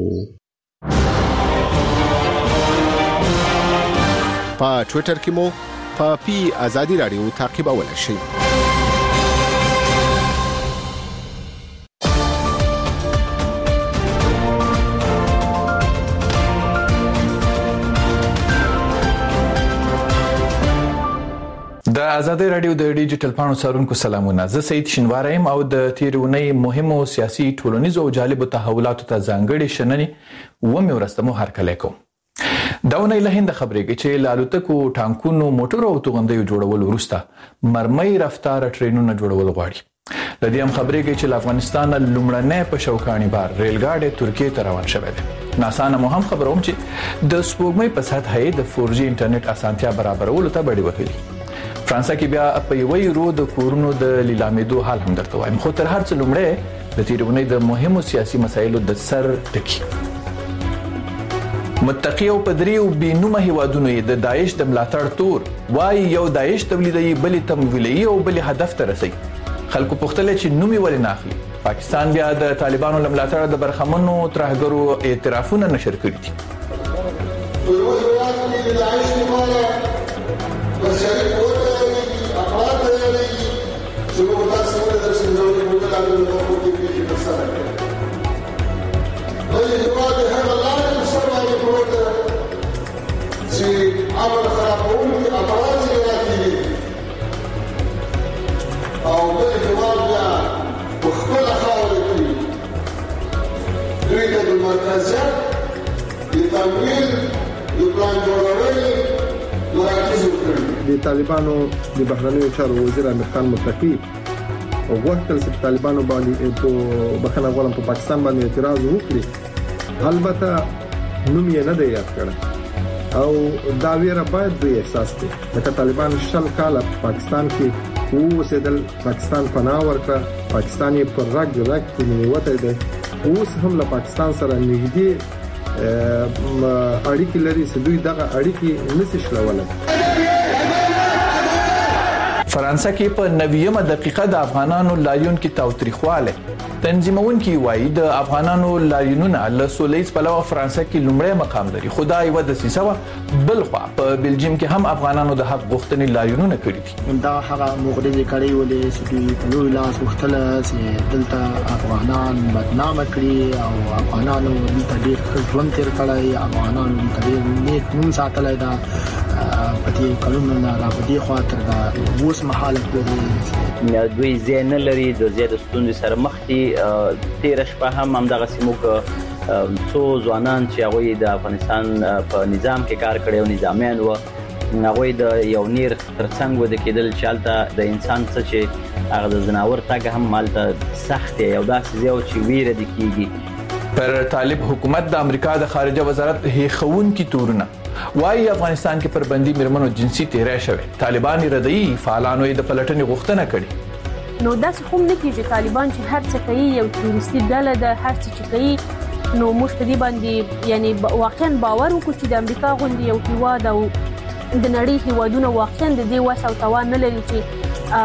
په ټویټر کې مو په پی آزادي رادیو تعقیبولی شئ. د آزادي رادیو د ډیجیټل پاڼو څارونکو سلامونه. زه سید شینواری یم او د تیرونې مهمو سیاسي ټولنیزو او جالبو تحولاتو ته ځانګړي شننې ومې ورسته مو هرکلی کوم. دا ونې له هند خبرېږي چې له الوتکو، ټانکونو، موټرو او توغندیو جوړولو وروسته مرمۍ رفتار ټرینونه جوړول غواړي. له دې هم خبرېږي چې له افغانستان لومړنی په شوکاني بار ریل ګاډی ترکیې ته روان شوی دی. ناسا نه مو هم خبروم چې د سپوږمۍ په سطحه یې د فور جي انټرنیټ اسانتیا برابرولو ته بډې وهلي. فرانسه کې بیا په یوه یورو د کورونو د لیلامېدو حال هم درته وایم. خو تر هر څه لومړی د تېرونې د مهمو سیاسي مسایلو د سر ټکي. متقي او پدری او بینومه هیوادونو یې د داعش د ملاتړ تور وایي یو داعش تولیدوي، بلې تمویلوي او بلې هدف ته رسوي. خلکو پوښتل چې نوم یې ولې نه اخلي. پاکستان بیا د طالبانو له ملاتړه د برخمنو ترهګرو اعترافونه نشر کړي دي. د طالبانو د بهرنیو چارو وزیر امیر خان متقي وغوښتل چې طالبانو باندې په بخښنه غواړم په پاکستان باندې اعتراض وکړي. البته نوم یې نه دی یاد کړی او دا ویره باید دوی احساس کړي. لکه طالبان شل کاله پاکستان کې اوسېدل، پاکستان پناه ورکړه، پاکستان یې پر رګ رګ کې نیوتی دی. اوس هم له پاکستان سره نږدې اړیکې لري چې دوی دغه اړیکې نشي شلولی. فرانسه کې په نویمه دقیقه د افغانانو لاریون کې تاوتریخواله. تنظیمونکي وایي د افغانانو لاریونونه له سولیز پلوه فرانسه کې لومړی مقام لري. خو دا یوه دسیسه وه. بل خوا په بلجیم کې هم افغانانو د حق غوښتنې لاریونونه کړي دي. دا هغه مغرضې کړۍ ولې چې دوی په لوی لاس غوښتله چې دلته افغانان بدنامه کړي او افغانانو دلته ډېر ښه ژوند تېر کړی، افغانانو دلته ډېر نیک نوم ساتلی ده. په دې کلونو نه را په دې خوا تر دا اوس مهاله پورې دوی ځای نه لري، د ځای د ستونزې سره مخ دي. تېره شپه هم همدغسې موږ څو ځوانان چې هغوی د افغانستان په نظام کې کار کړی او نظامیان وو، هغوی د یو نیر تر څنګ وده کېدل چې هلته د انسان څه چې هغه د ځناور تګ هم هلته سخت دی. یو داسې ځای و چې ویره دې کېږي. پر طالب حکومت د امریکا د خارجه وزارت هیښوونکي تورونه وایي افغانستان کې پر بندي میرمنو جنسي تیری شوی. طالبان یې ردوي، فعالانو یې د پلټنې غوښتنه کړې. نو داسې خو نه کېږي. طالبان چې هر څه کوي یو تروریستي ډله ده، هر څه چې کوي نو موږ په دې باندې یعنی واقعا باور وکړو چې د امریکا غوندې یو هیواد او د نړۍ هیوادونه واقعا د دې وس او توان نه لري چې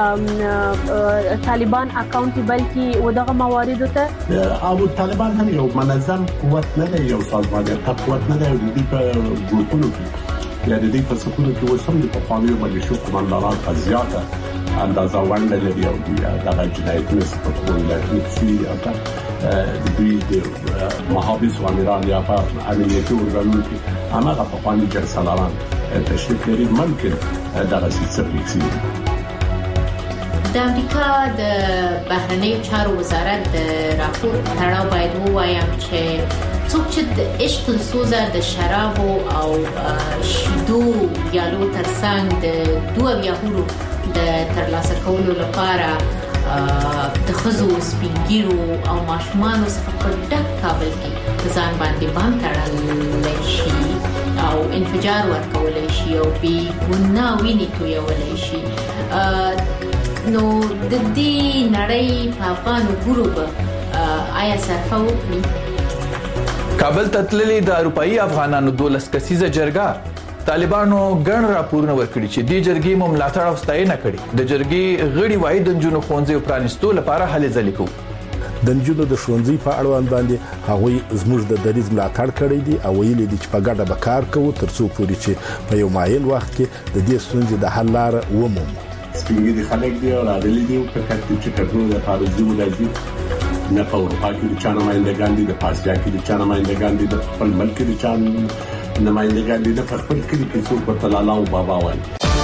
طالبان اکاونټیبل کی و دغه مواردو ته. او طالبان هم یو منظم قوت نه دی، یو سازماني قوت نه دی. د دې په ګروپونو کې یا د دې په سکونو کې اوس هم د پخوانیو ملیشو قومندانان په زیاته اندازه ونډه لري او دغه جنایتونه په ټول لري چې د دوی د محافظ و امیران یا په امنیتي ارګانونو کې هغه پخواني جرسالاران تشریف لري. ممکن دغه څه وکړي. د امریکا د بهرنیو چارو وزارت د راپور تړاو باید ووایم چې څوک چې د عشق سوزه د شرابو او شیدو یالو ترڅنګ د دوه یاهورو د ترلاسه کولو لپاره د خزو سپینګیرو او ماشومان څخه په ډک کابل کې ځان باندې بم تړل شي او انفجار ورکول شي او بي ګناه ویني تویول شي. نو د دې نړۍ په افغانو ګروپ آیا صرفه وکړي؟ کابل ته تللي د اروپאי افغانانو دولس کسیزه جرګه طالبانو ګڼ راپورونه ورکړي چې د جرګې مملاتړ او ستاینه کړي. د جرګې غړي وایي د جنونو ښوونځي پرانیستو لپاره هلې ځلې کوي. د جنونو د ښوونځي په اړوند باندې هغوی زموږ د دریځ ملاتړ کړی دی او ویلي دي چې په ګډه به کار کوو ترڅو پورې چې په یو معین وخت کې د دې ستونزې د حل لار ومومو. سپینګیري خلک دی او راغلي دي په کټ چې کډرو د پارځي ولایي نه په اروپا کې د چانه مایندګان دي د پاسیا کې د چانه مایندګان دي د خپل ملک کې د چانه نمائندګان دي د خپل کلی کې څوک ورته لالا او بابا وایي.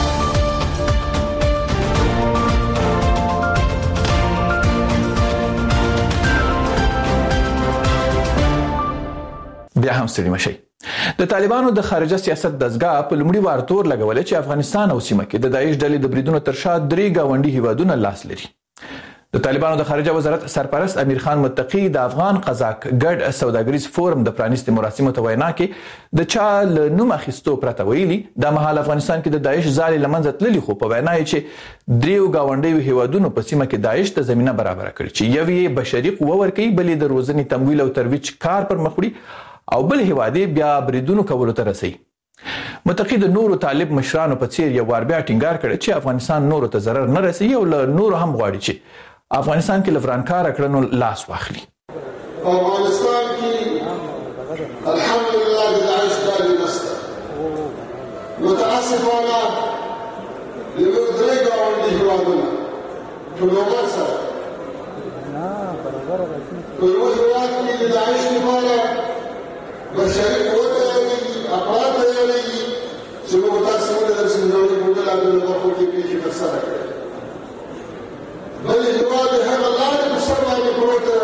بیا هم ستړي مشي. د طالبانو د خارجه سیاست دزګه په لومړي وار تور لګول چې افغانستان او سیمه کې د داعش ډلې د بریدونو تر شا درې گاونډي هیوادونه لاس لري. د طالبانو د خارجه وزارت سرپرست امیر خان متقی د افغان قزاق ګډ سوداګریز فورم د پرانیستي مراسمو ته وینا کې د چا له نوم اخیستو پرته ویلي د مهال افغانستان کې د داعش ځالې لمنځه تللي خو په وینا یې چې دریو گاونډیو هیوادونو په سیمه کې داعش ته زمينه برابر کړې چې یو یې بشري قوه ورکوي بلې د روزنې تمویل او ترویج کار پر مخ وړي او بل هیواد بیا بریدونو کولو ته رسي. متقی د نورو طالب مشرانو په څیر یو وار بیا ټینګار کړی چې افغانستان نورو ته ضرر نه رسي او له نورو هم غواړي چې افغانستان کې لفرانکار کړنو لاس واخلي. افغانستان کې الحمدلله د داعش دالي نشته. متاسفانه یو درې ګاونډي هیوادونه په لوګر سره په یو هیواد کې د داعش لپاره بشري قوت لري افراد لري چې موږ تاسو ته د سندري په اړه د لوګر کې پیښې ترسره کړې. بل هیواد هغه لارې په سر باندې پروت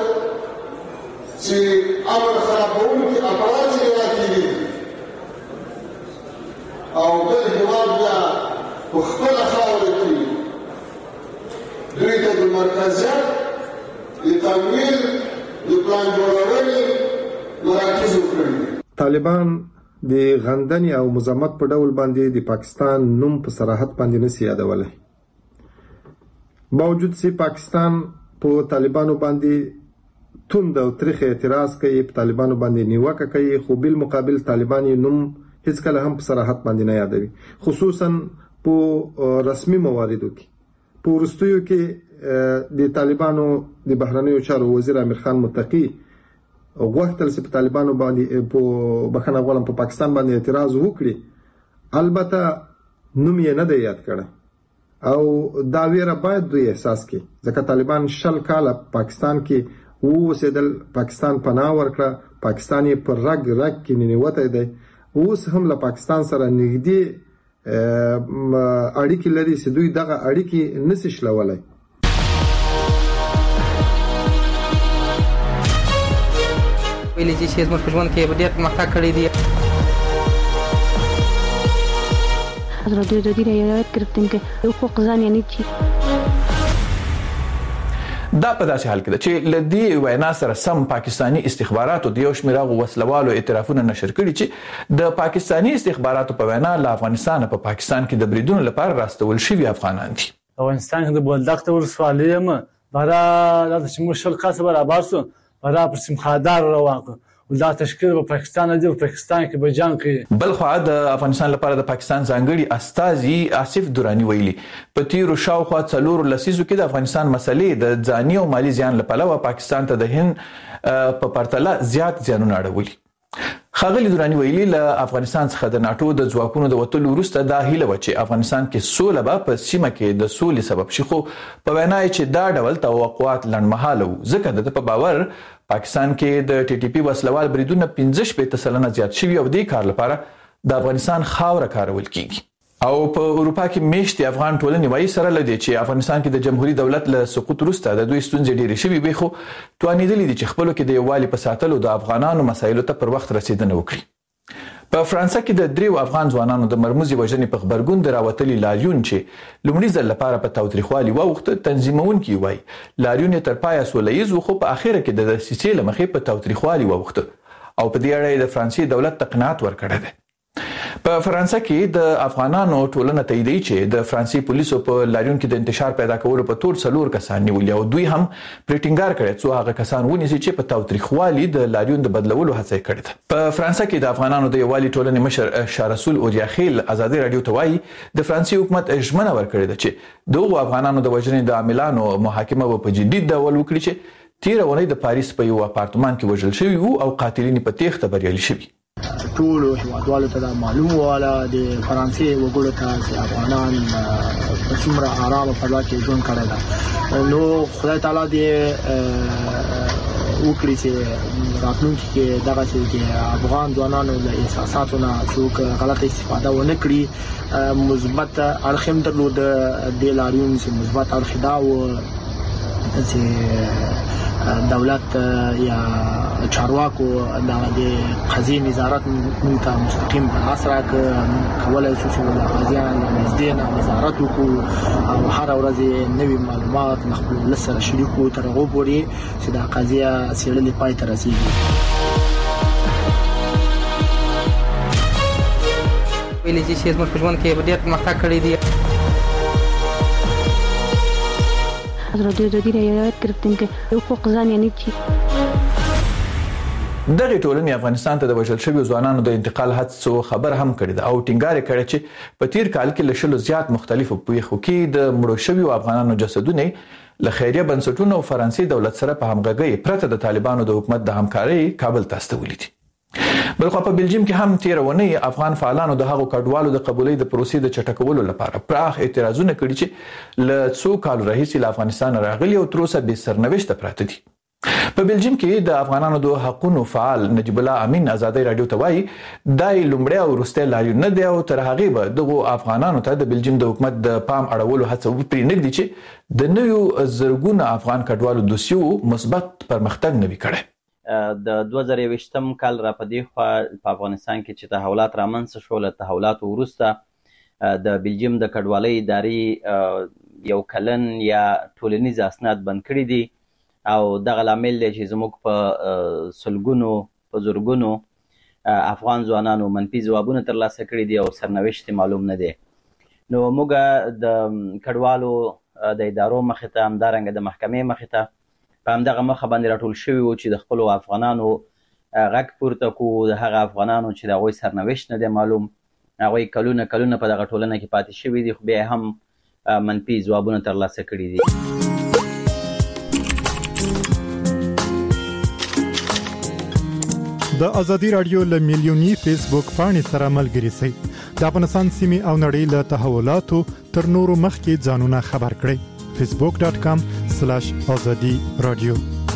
چې امن خرابوونکي افراد یې راکېږي او بل هیواد بیا په خپله خاوره کې دوی ته د مرکزیت د تمویل د پلان جوړونې مراکز وکړي. طالبان د غندنې او مزاحمت په ډول باندې د پاکستان نوم په صراحت باندې نشي یادولی. باوجود چې پاکستان په طالبانو باندې توند او تریخ اعتراض کوي په طالبانو باندې نیوکه کوي خو بل مقابل طالبان نوم هیڅ کله هم په صراحت باندې نه یادوي خصوصا په رسمي مواردو کې. په وروستیو کې د طالبانو د بهرنیو چارو وزیر امیر خان متقی غوښتل چې په طالبانو باندې په بخښنه غواړم په پاکستان باندې اعتراض وکړي. البته نوم یې نه دی یاد کړی او دا ویره باید دوی احساس کړي ځکه طالبان شل کاله پاکستان کې اوسېدل، پاکستان پناه ورکړه، پاکستان یې پر رګ رګ کې ننوتی دی. اوس هم له پاکستان سره نږدې اړیکې لري چې دوی دغه اړیکې نشي شلولی. ویلي چې زموږ په ژوند کې ډېر پرمختګ کړی دی. حضرت جدید رعایت گرفتیم که حقوق زن یعنی چی؟ دا په داسې حال کې ده چې له دې وینا سره سم پاکستانی استخباراتو د یو شمېر هغو وسلوالو اعترافونه نشر کړي چې د پاکستانی استخباراتو په وینا له افغانستانه په پاکستان کې د بریدونو لپاره راستول شوي افغانان دي. افغانستان کې د بولدک ته ولسوالۍ یم برا دا چې موږ شل کسه برابر سو برا پر سمخادار روان کړو دا تشکیل په پاکستان دی په پاکستان کې به جنگ کوي. بل خو د افغانستان لپاره د پاکستان ځانګړي استازي آصف دوراني ویلي په تیرو شاوخوا څلورو لسیزو کې د افغانستان مسلې د ځاني او مالی زیان لپاره پاکستان ته د هند په پرتله زیات زیانونه اړولي. ښاغلي دوراني ویلي له افغانستان څخه د ناټو د ځواکونو د وتلو وروسته دا هیله وه چې افغانستان کې سوله به په سیمه کې د سولې سبب شي خو په وینا یې چې دا ډول توقعات لنډمهاله وو ځکه د ده په باور پاکستان کې د ټي ټي پي وسلوال بریدونه پنځه شپېته سلنه زیات شوي او دې کار لپاره د افغانستان خاوره کارول کیږي. او په اروپا کې میشتې افغان ټولنې وایي سره له دې چې افغانستان کې د جمهوریت دولت له سقوط وروسته د دوی ستونزې ډېرې شوي وي خو توانېدلي دي چې خپلو کې د یووالي په ساتلو د افغانانو مسایلو ته پر وخت رسېدنه وکړي. په فرانسه کې د دریو افغان ځوانانو د مرموزي وژنې په خبرګون د راوتلي لاریون چې لومړي ځل لپاره په تاوتریخوالي واوښته تنظیمونکي وایي لاریون یې تر پایه سوله ییز و خو په اخره کې د دسیسې له مخې په تاوتریخوالي واوښته او په دې اړه یې د فرانسې دولت ته قناعت ورکړی دی. په فرانسه کې د افغانانو ټولنه تاییدوي چې د فرانسې پولیسو په لاریون کې د انتشار پیدا کولو په تور څلور کسان نیولي او دوی هم پرې ټینګار کړی څو هغه کسان ونیسي چې په تاوتریخوالي د لاریون د بدلولو هڅه یې کړې ده. په فرانسه کې د افغانانو د یووالي ټولنې مشر شاه رسول اوریاخیل ازادي رادیو ته وایي د فرانسې حکومت ژمنه ورکړې ده چې دغو افغانانو د وژنې د عاملانو محاکمه به په جدي ډول وکړي چې تیره اونۍ د پاریس په یو اپارتمان کې وژل شوي وو او قاتلین په تېښته بریالي شوي. ټولو هیوادوالو ته دا معلوم واله د فرانسې وګړو ته چې افغانان په څومره آرامه فضا کې ژوند کړی ده. نو خدای تعالی دې وکړي چې راتلونکي کې دغسې د افغان ځوانانو له احساساتو نه څوک غلطه استفاده ونه کړي. مثبت اړخ هم درلوده دې لاریون چې مثبت اړخ دا و چې دولت یا چارواکو د قضیې نظارت موږ ته مستقیم په لاس راکړه. کولی شو چې د قاضیانو له نږدې نه نظارت وکړو او هره ورځ نوي معلومات له خپل ولس سره شریک کړو تر هغو پورې چې دا قضیه څېړلې پای ته رسېږي. ویلي چې زموږ په ژوند کې ډېر پرمختګ کړی دی. ازادي رادیو د یاد کړم چې حقوق ځان یعنی چې دغه ټولنې افغانستان ته د وژل شویو ځوانانو د انتقال هڅو خبر هم کړی ده او ټینګار کړی چې په تیر کال کې له شلو زیات مختلفو پیښو کې د مړو شویو افغانانو جسدونه له خیریه بنسټونو او فرانسې دولت سره په همغږۍ پرته د طالبانو د حکومت د همکارۍ کابل ته استولي دي. بلخو په بلجیم کې هم تیر ونی افغان فعالانو د هغو کډوالو د قبولۍ د پروسې د چټکولو لپاره پراخ اعتراضونه کړي چې له څو کالو راهیسې له افغانستان راغلي او تر اوسه بې سرنوشته پراته دي. په بلجیم کې د افغانانو د حقوقو فعال نجیب الله امین ازادي رادیو ته وایي دای لومړی او وروستی لاریون نه دی او تر هغې به دغو افغانانو ته د بلجیم د حکومت د پام اړولو هڅه پرې نږدي چې د نویو زرګونه افغان کډوالو دوسیو مثبت پرمختګ نه وي کړی. د دوه زره یوویشتم کال را په دې خوا په افغانستان کې چې تحولات رامنځته شول له تحولاتو وروسته د بلجیم د کډوالۍ ادارې یو کلن یا ټولنیز اسناد بند کړي دي او دغه لامل دی چې زموږ په سلګونو په زرګونو افغان ځوانانو منفي ځوابونه ترلاسه کړي دي او سرنوشت معلوم نه دی. نو موږ د کډوالو د ادارو مخې ته همدارنګه د محکمې مخې ته په همدغه مخه باندې راټول شوي وو چې د خپلو افغانانو غږ پورته کړو، د هغه افغانانو چې د هغوی سرنوشت نه دی معلوم، هغوی کلونه کلونه په دغه ټولنه کې پاتې شوي دي خو بیا هم منفي ځوابونه ترلاسه کړي دي. د ازادي رادیو له میلیوني فیسبوک پاڼې سره ملګري شئ. د افغانستان سیمې او نړۍ له تحولاتو تر نورو مخکې ځانونه خبر کړئ. فیسبوک ډاٹ کام سلاش آزادی رادیو.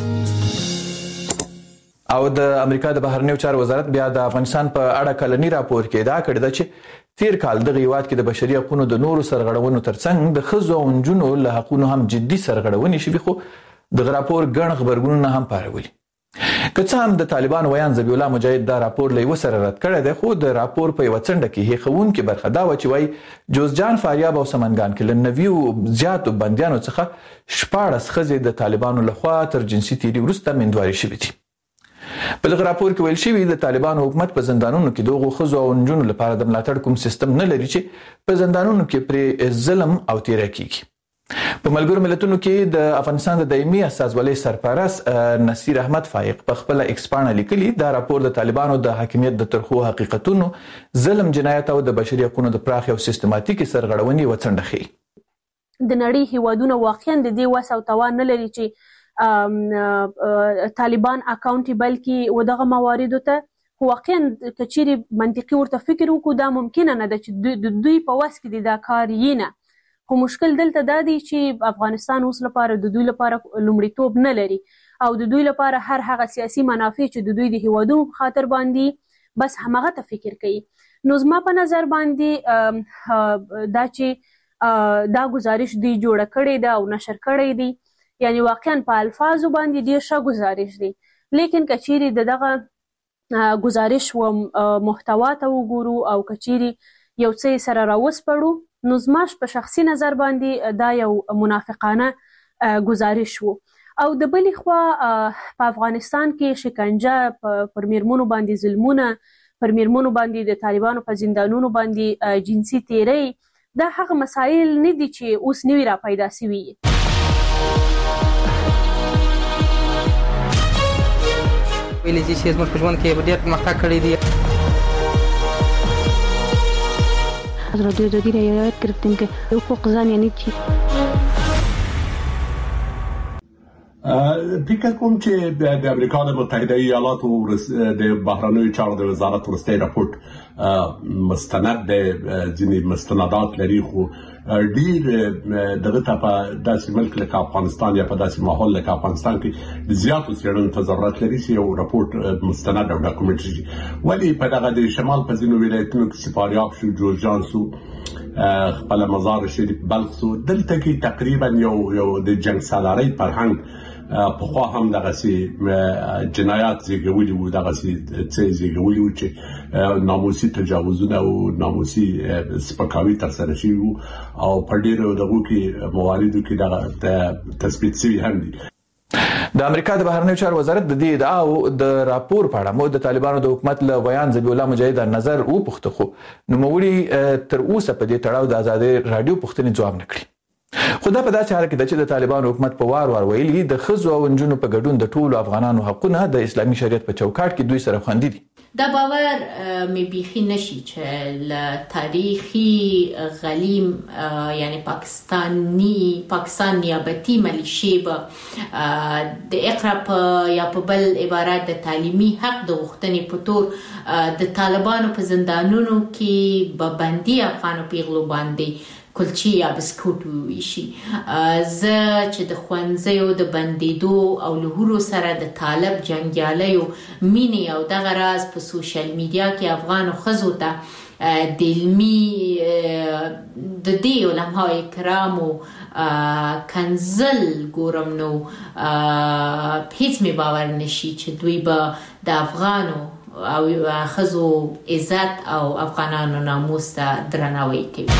او د امریکا د بهرنیو چارو وزارت بیا د افغانستان په اړه کلنی راپور کې ادعا کړې ده چې تیر کال دغه هیواد کې د بشري حقوقو د نورو سرغړونو ترڅنګ د ښځو او نجونو له حقوقو هم جدي سرغړونې شوي، خو دغه راپور ګڼ خبرګونونه هم پارولي. که څه هم د طالبان ویان ذبیح الله مجاهد دا راپور له یوه سره رد کړی دی، خو د راپور په یوه څنډه کې هیښوونکې برخه دا وه چې وایي جوزجان، فاریاب او سمنګان کې له نویو زیاتو بندیانو څخه شپاړس ښځې د طالبانو لخوا تر جنسي تیري وروسته میندواري شوي دي. په دغه راپور کې ویل شوي د طالبانو حکومت په زندانونو کې د هغو ښځو او نجونو لپاره د ملاتړ کوم سیستم نه لري چې په زندانونو کې پرې ظلم او تیری کیږي. په ملګرو ملتونو کې د افغانستان د دایمي استازولۍ سرپرست نصیر احمد فایق په خپل ایکس پاڼه لیکلي دا راپور د طالبانو د حاکمیت د ترخو حقیقتونو، ظلم، جنایت او د بشري حقوقو د پراخ او سیستماتیکي سرغړونې وڅنډه ښیي. د نړۍ هیوادونه واقعا د دې وس او توان نه لري چې طالبان اکاونټیبل کړي و دغه مواردو ته. واقعا که چیرې منطقي ورته فکر وکړو دا ممکنه نه ده چې د دوی په وس کې دا کار یې نه. خو مشکل دلته دا دی چې افغانستان اوس لپاره د دوی لپاره لومړیتوب نه لري او د دوی لپاره هر هغه سیاسي منافع چې د دوی د هیوادونو په خاطر باندې بس همغه ته فکر کوي. نو زما په نظر باندې دا چې دا گزارش دوی جوړه کړې ده او نشر کړی دی، یعنی واقعا په الفاظو باندې ډېر ښه گزارش دی، لیکن که چیرې د دغه گزارش و محتوا ته وګورو او کچيري یو څه سره راوسپړو نو زما په شخصي نظر باندې دا یو منافقانه گزارش وو. او د بلې خوا په افغانستان کې شکنجه پر میرمنو باندې ظلمونه پر میرمنو باندې د طالبانو په زندانونو باندې جنسي تیری دا هغه مسایل نه دي چې اوس نوي را پیدا سوي. ویلې چې زموږ په ژوند کې ډېر پرمختګ کړی دی. حضرت ازادي رعایت کردیم که حقوق زن یعنی چی؟ فکر کوم چې د امریکا د متحده ایالاتو د بهرنیو چارو د وزارت وروستی راپورټ مستند د ځینې مستندات لري خو ډیر دغه ته په داسې ملک لکه افغانستان یا په داسې ماحول لکه افغانستان کې د زیاتو څېړنو ته ضرورت لري چې یو راپورټ مستند او ډاکومنټري شي. ولې په دغه د شمال په ځینو ولایتونو کې چې فاریاب شو، جوزجان شو، خپل مزار شریف، بلخ شو، دلته کې تقریبا یو یو د جنگ سالارۍ فرهنګ په خوا هم دغه سي جنایات زیږولي وو، دغه سي څه زیږولي وو چې ناموسي تجاوزونه او ناموسي سپکاوي ترسره شوي وو او په ډیرو دغو کې مواردو کې دغه تثبیت شوي هم دي. د امریکا د بهرنیو چارو وزارت د دې ادعا او د راپور په اړه مو د طالبانو د حکومت له بیان ذبیح الله مجاهد نظر وپوښته خو نوموړي تر اوسه په دې تړاو د ازادي رادیو پوښتنې ځواب نه کړی. خو دا په داسې حال کې ده چې د طالبانو حکومت په وار وار ویلي د ښځو او نجونو په ګډون د ټولو افغانانو حقونه د اسلامي شریعت په چوکاټ کې دوی سره خوندي دي. دا باور مې بیخي نشي چې له تاریخي غلیم یعنی پاکستانی پاکستان نیابتي ملیشې به د اقرا یا په بل عبارت د تعلیمي حق د غوښتنې په تور د طالبانو په زندانونو کې به بندي افغانو پیغلو باندې کلچی یا بسکوټ ویشي. زه چې د ښوونځیو د بندیدو او لهورو سره د طالب جنگیالیو مینې او دغه راز په سوشل میډیا کې افغانو ښځو ته د علمي د دې علماء کرامو کنزل ګورم نو هیڅ مې باور نشي چې دوی به د افغانو او ښځو عزت او افغانانو ناموس ته درناوی کوي.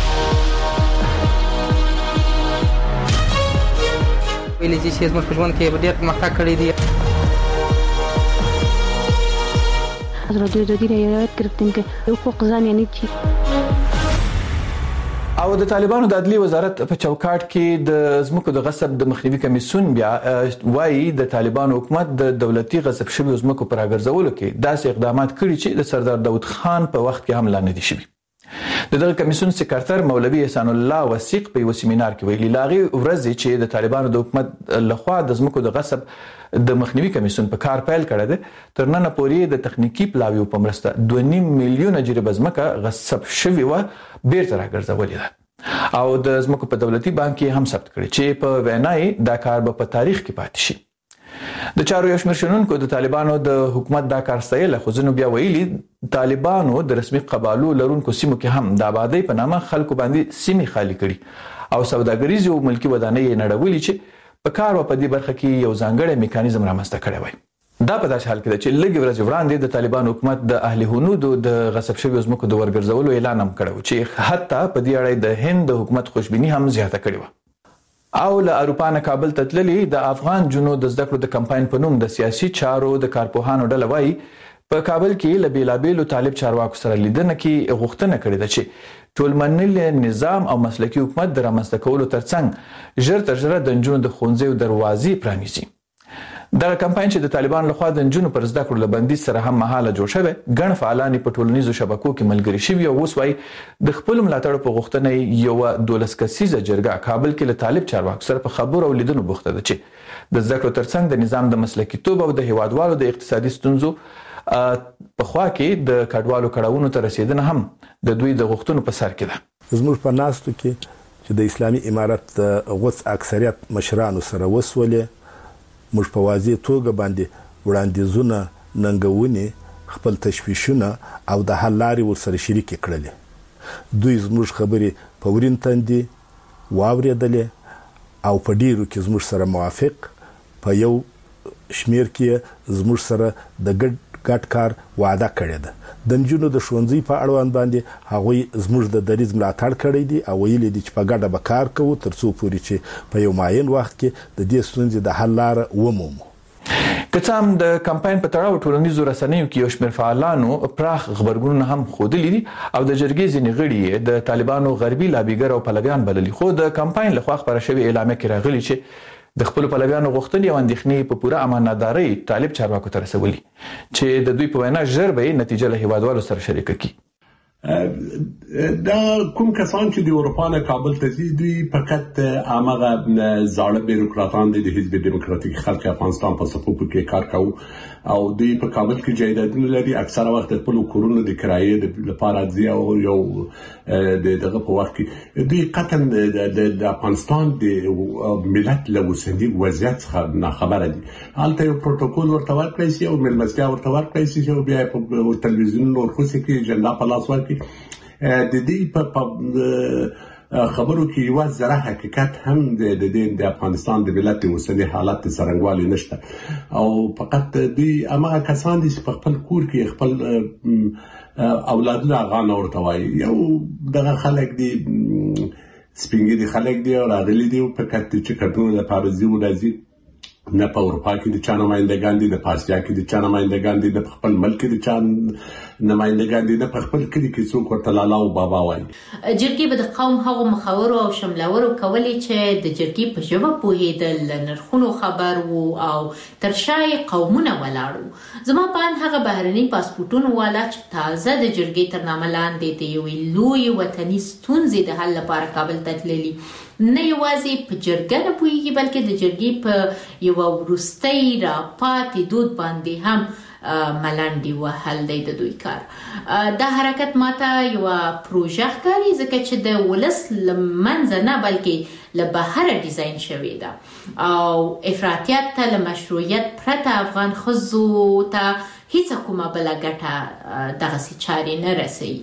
ویلې چې زموږ په ژوند کې ډېر پرمختګ کړی دی. حضرت ازادي رعایت کردیم که حقوق زن یعنی چی؟ او د طالبانو د عدلي وزارت په چوکاټ کې د ځمکو د غصب د مخنیوي کمیسیون بیا وایي د طالبانو حکومت د دولتي غصب شویو ځمکو پر راګرځولو کې داسې اقدامات کړي چې د سردار داود خان په وخت کې هم لا نه دي شوي. د دغه کمیسیون سکرټر مولوي احسان الله وثیق په یو سیمینار کې ویلي لاغي ورځ چې د طالبانو د حکومت لخوا د ځمکو د غصب د مخنیوي کمیسیون په کار پیل کړی دی تر نن پورې د تخنیکی پلاویو په مرسته دوه نیم میلیونه جریبه ځمکه غصب شوې و بیرته راګرځولې ده او د ځمکو په دولتي بانک کې هم ثبت کړي چې په وینای دا کار به په تاریخ کې پاتې شي. د چارو یو شمېر شنونکو د طالبانو د حکومت دا کار ستایله خو ځینو بیا ویلي طالبانو د رسمي قبالو لرونکو سیمو کې هم د آبادۍ په نامه خلکو باندې سیمې خالي کړي او سوداګریزې او ملکي ودانۍ یې نړولي چې په کار و په دې برخه کې یو ځانګړی میکانیزم رامنځته کړی وای. دا په داسې حال کې ده چې لږ ورځې وړاندې د طالبانو حکومت د اهل هنودو د غصب شویو ځمکو د ورګرځولو اعلان هم کړی و چې حتی په دې اړه د هند د حکومت خوشبیني هم زیاته کړې وه. او له اروپا نه کابل ته تللي د افغان جنو د زده کړو د کمپاین په نوم د سیاسي چارو د کارپوهانو ډله وایي په کابل کې له بیلابیلو طالب چارواکو سره لیدنه کې غوښتنه کړې ده چې ټولمنلي نظام او مسلکي حکومت د رامنځته کولو ترڅنګ ژر تر ژره د نجونو د ښوونځیو دروازې پرانیزي. دا کمپاین چې د طالبانو لخوا د نجونو پر زده کړو له بندیز سره هم مهاله جوړ شوی ګڼ فعالان په ټولنیزو شبکو کې ملګري شوي او اوس وايي د خپل ملاتړ په غوښتنه یو دولس کسیزه جرګه کابل کې له طالب چارواکو سره په خبرو او لیدنو بوخته ده چې د زده کړو ترڅنګ د نظام د مسلکیتوب او د هیوادوالو د اقتصادي ستونزو په خوا کې د کډوالو کړهونو ته رسیدنه هم د دوی د غوښتنو په سر کې ده. زموږ په ناستو کې چې د اسلامي امارت غوڅ اکثریت مشرانو سره وسولې موږ په واضح توګه باندې وړاندیزونه ننګونې خپل تشویشونه او د حل لارې ورسره شریک کړلې. دوی زموږ خبرې په ورین تندي واورېدلې او په ډیرو کې زموږ سره موافق په یو شمیر کې زموږ سره د ګډ ګډ کار وعده کړې ده د نجونو د ښوونځي په اړوند باندې هغوی زموږ د دریځ ملاتړ کړی دی او ویلي دي چې په ګډه به کار کوو ترڅو پورې چې په یو معین وخت کې د دې ستونزې د حل لاره ومومو. کڅام د کمپاین په تړاو ټولنیزو رسنیو کې یو شمېر فعالانو پراخ خبرګونونه هم ښودلي دي او د جرګې ځینې غړي د طالبانو غربي لابیګر او پلویان بللي، خو د کمپاین لخوا خپاره شوې اعلامیه کې راغلي چې د خپل پلویانو غوښتنې او اندېښنې په پوره امانتدارۍ طالب چارواکو ته رسولي چې د دوی په وینا ژر به نتیجه له هیوادوالو سره شریکه کړي. دا کوم کسان چې د اروپا نه کابل ته ځي دوی فقط هغه زاړه بیروکراتان دي د حزب دموکراتیک خلق افغانستان په صفوف کې کار کوي او دوی په کابل کې جایدادونه لري، اکثره وخت خپل کورونه د کرایې لپاره ځي او یو د دغه په وخت کې دوی قطعا د افغانستان د ملت له اوسنی وضعیت څخه نه خبره دي. هلته یو پروتوکول ورته ورکړی شي او ملمستیا ورته ورکړی شي او بیا په تلویزیون او خصوصي کې جنډا په لاس ورکړي. د دې په خبرو کې یو ځره حقیقت هم د د افغانستان د ملت اوسنی حالت څرنګوالي نشته او فقط دوی هغه کسان دي چې په خپل کور کې خپل اولادونه غاڼه ورته وایي. یو دغه خلک دي سپینګي خلک دي او راغلي دي په کټ چې کټونه لپاره ځي ولازي نه په اروپا کې د چا نمائندګان دي، د پاسیا کې د چا نمائندګان دي، د خپل ملک کې د چا نمائندګان دي، د خپل کلی کې څوک ورته لالا او بابا وایي. جرګې به د قوم هغو مخاورو او شملورو کولې چې د جرګې په ژبه پوهېدل، نرخونو خبر وو او تر شای قومونه ولاړو. زما په اند هغه بهرني پاسپورټونو والا چې تازه د جرګې تر نامه لاندې د یوې لویې وطني ستونزې د حل لپاره کابل ته تللي نه یوازې په جرګه نه پوهېږي بلکې د جرګې په یو وروستۍ راپاتې دود باندې هم ملنډې وهل دی د دوی کار. دا حرکت ماته یوه پروژه ښکاري ځکه چې د ولس له منځه نه بلکې له بهره ډیزاین شوې ده او افراطیت ته له مشروعیت پرته افغان ښځو ته هیڅ کومه بله ګټه دغسې چارې نه رسوي.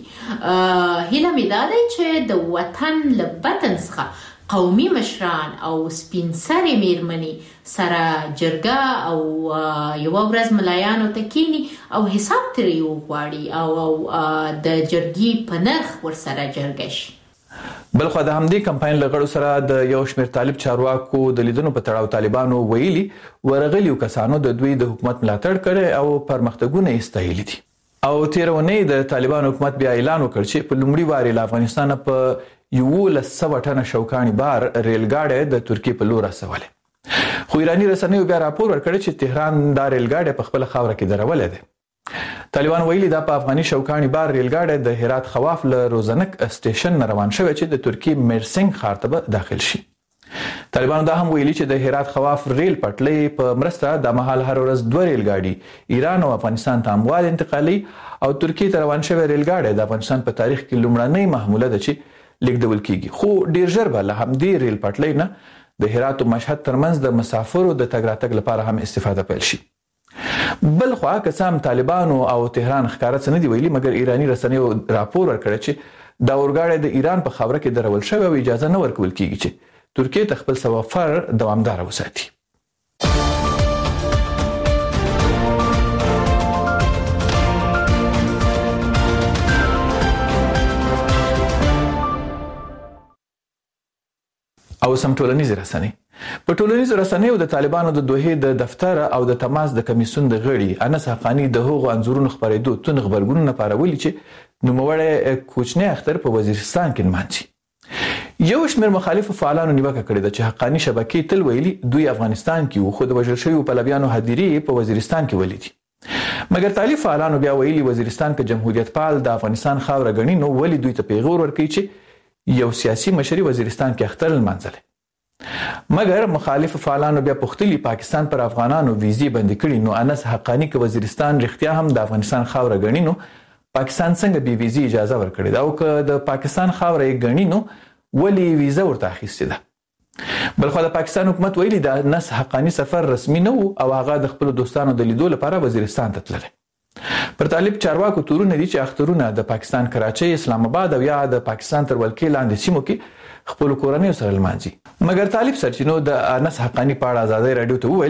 هیله مې دا دی چې د وطن له بطن څخه قومي مشران او سپین سرې میرمنې سره جرګه او یوه ورځ ملایانو ته کینی او حساب ترې وغواړي او د جرګې په نرخ ورسره جرګه شي. بلخو د همدې کمپاین له غړو سره د یو شمېر طالب چارواکو د لیدنو په تړاو طالبانو ویلي ورغلیو کسانو د دوی د حکومت ملاتړ کړی او پرمختګونه یې ستایلي دي او تېره اونۍ د طالبانو حکومت بیا اعلان وکړ چې په لومړي وارې له افغانستانه په یولس سوه ټنه شوکاني بار ریل ګاډی د ترکیې په لور استولی، خو ایراني رسنیو بیا راپور ورکړی چې تهران دا ریل ګاډی په خپله خاوره کې درولی دی. طالبان ویلي دا په افغاني شوکاني بار ریل ګاډی د هرات خواف له روزنک سټیشن نه روان شوی چې د ترکیې میرسنګ ښار ته به داخل شي. طالبانو دا هم ویلي چې د هرات خواف ریل پټلۍ په مرسته دا مهال هر ورځ دوه ریل ګاډي ایران او افغانستان ته اموال انتقالي او ترکیې ته روان شوی ریل ګاډی د افغانستان په تاریخ کې لومړنۍ محموله ده چې لیږدول کیږي، خو ډیر ژر به له همدې ریل پټلۍ نه د هرات او مشهد ترمنځ د مسافرو د تګ راتګ لپاره هم استفاده پیل شي. بل خو که څه هم طالبانو او تهران ښکاره څه نه دي ویلي، مګر ایراني رسنیو راپور ورکړی چې دا اورګاډی د ایران په خاوره کې درول شوی او اجازه نه ورکول کیږي چې ترکیې ته خپل سفر دوامداره وساتي. او سم ټولنیزې رسنۍ په ټولنیزو رسنیو د طالبانو د دوحې د دفتر او د تماس د کمیسیون د غړي انس حقانی د هغو انځورونو خپرېدو تون خبرګونونه پارولي چې نوموړی کوچنی اختر په وزیرستان کې نمانځي. یو شمېر مخالفو فعالانو نیوکه کړې ده چې حقانی شبکې تل ویلي دوی افغانستان کې وو خو د وژل شویو پلویانو هدیرې په وزیرستان کې ولیدي، مګر طالب فعالانو بیا ویلي وزیرستان که جمهوریت پال د افغانستان خاوره ګڼي نو ولې دوی ته پیغور ورکوي چې یو سیاسي مشري وزیرستان کې اختر لمانځلی. مګر مخالف فعالانو بیا پوښتلي پاکستان پر افغانانو ویزې بندي کړي، نو انس حقانی که وزیرستان رښتیا هم د افغانستان خاوره ګڼي نو پاکستان څنګه بې ویزې اجازه ورکړې ده او که د پاکستان خاوره یې ګڼي نو ولې ویزه ورته اخیستې ده. بلخو د پاکستان حکومت ویلي د انس حقانی سفر رسمي نه و او هغه د خپلو دوستانو د لیدو لپاره وزیرستان ته تللی. پر طالب چارواکو تورونه دي چې اخترونه د پاکستان کراچۍ، اسلام آباد او یا د پاکستان تر ولکې لاندې سیمو کې خپل کورنیو سره لمانځي. مګر طالب سرچینو د انس حقانی په اړه آزادۍ رادیو ته وویل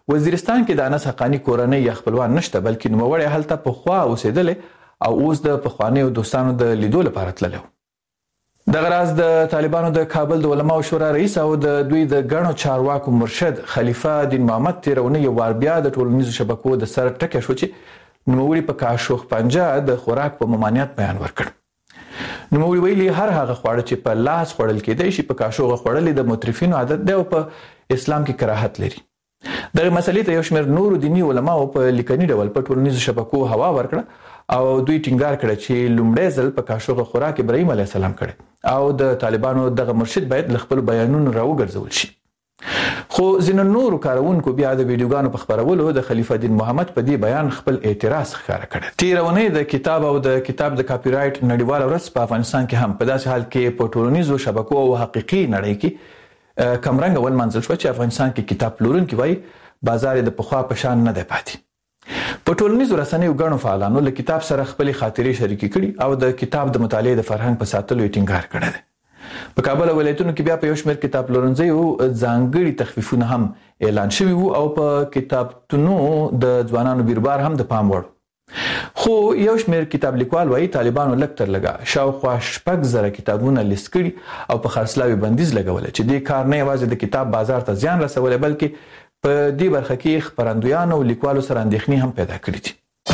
وزیرستان کې د انس حقانی کورنۍ یا خپلوان نشته، بلکې نوموړی هلته پخوا اوسېدلی او اوس د پخوانیو دوستانو د لیدو لپاره تللی و. دغه راز د طالبانو د کابل د علماو شورا رئیس او د دوی د ګڼو چارواکو مرشد خلیفه دین محمد تېره اونۍ یو وار بیا د ټولنیزو شبکو د سر ټکی شو چې نوموړي په کاشوغ پنجه د خوراک په ممانعت بیان ورکړ. نوموړي ویلي هر هغه خواړه چې په لاس خوړل کېدی شي په کاشوغه خوړل د مترفینو عادت دی او په اسلام کې کراهت لري. دغه مسلې ته یو شمېر نورو دیني علماو په لیکني ډول په ټولنیزو شبکو هوا ورکړه او دوی ټینګار کړه چې لومړی ځل په کاشوغه خوراک ابراهیم علیه السلام کړی او د طالبانو دغه مرشد باید له خپلو بیانونو راوګرځول شي. خو ځینو نورو کاروونکو بیا د ویډیوګانو په خپرولو د خلیفه دین محمد په دې بیان خپل اعتراض ښکاره کړی. تېره اونۍ د کتاب او د کتاب د کاپي رایټ نړیواله ورځ په افغانستان کې هم په داسې حال کې په ټولنیزو شبکو او حقیقي نړۍ کې کمرنګه ونمانځل شوه چې افغانستان کې کتاب پلورونکي وایي بازار د پخوا په شان نه دی پاتې. په ټولنیزو رسنیو ګڼو فعالانو له کتاب سره خپلې خاطرې شریکې کړي او د کتاب د مطالعې د فرهنګ په ساتلو یې ټینګار کړی دی. په کابل ولایتونو کې بیا په یو شمېر کتاب پلورنځیو ځانګړي تخفیفونه هم اعلان شوي وو او په کتابتونو د ځوانانو بیربار هم د پام وړ. خو یو شمېر کتاب لیکوال وایي طالبانو لږ تر لږه شاوخوا شپږ زره کتابونه لیست کړي او په خرڅلاو بندیز لګولی چې دې کار نه یوازې د کتاب بازار ته زیان رسولی بلکې په دې برخه کې خپرندویانو او لیکوالو سره اندېښنې هم پیدا کړي دي.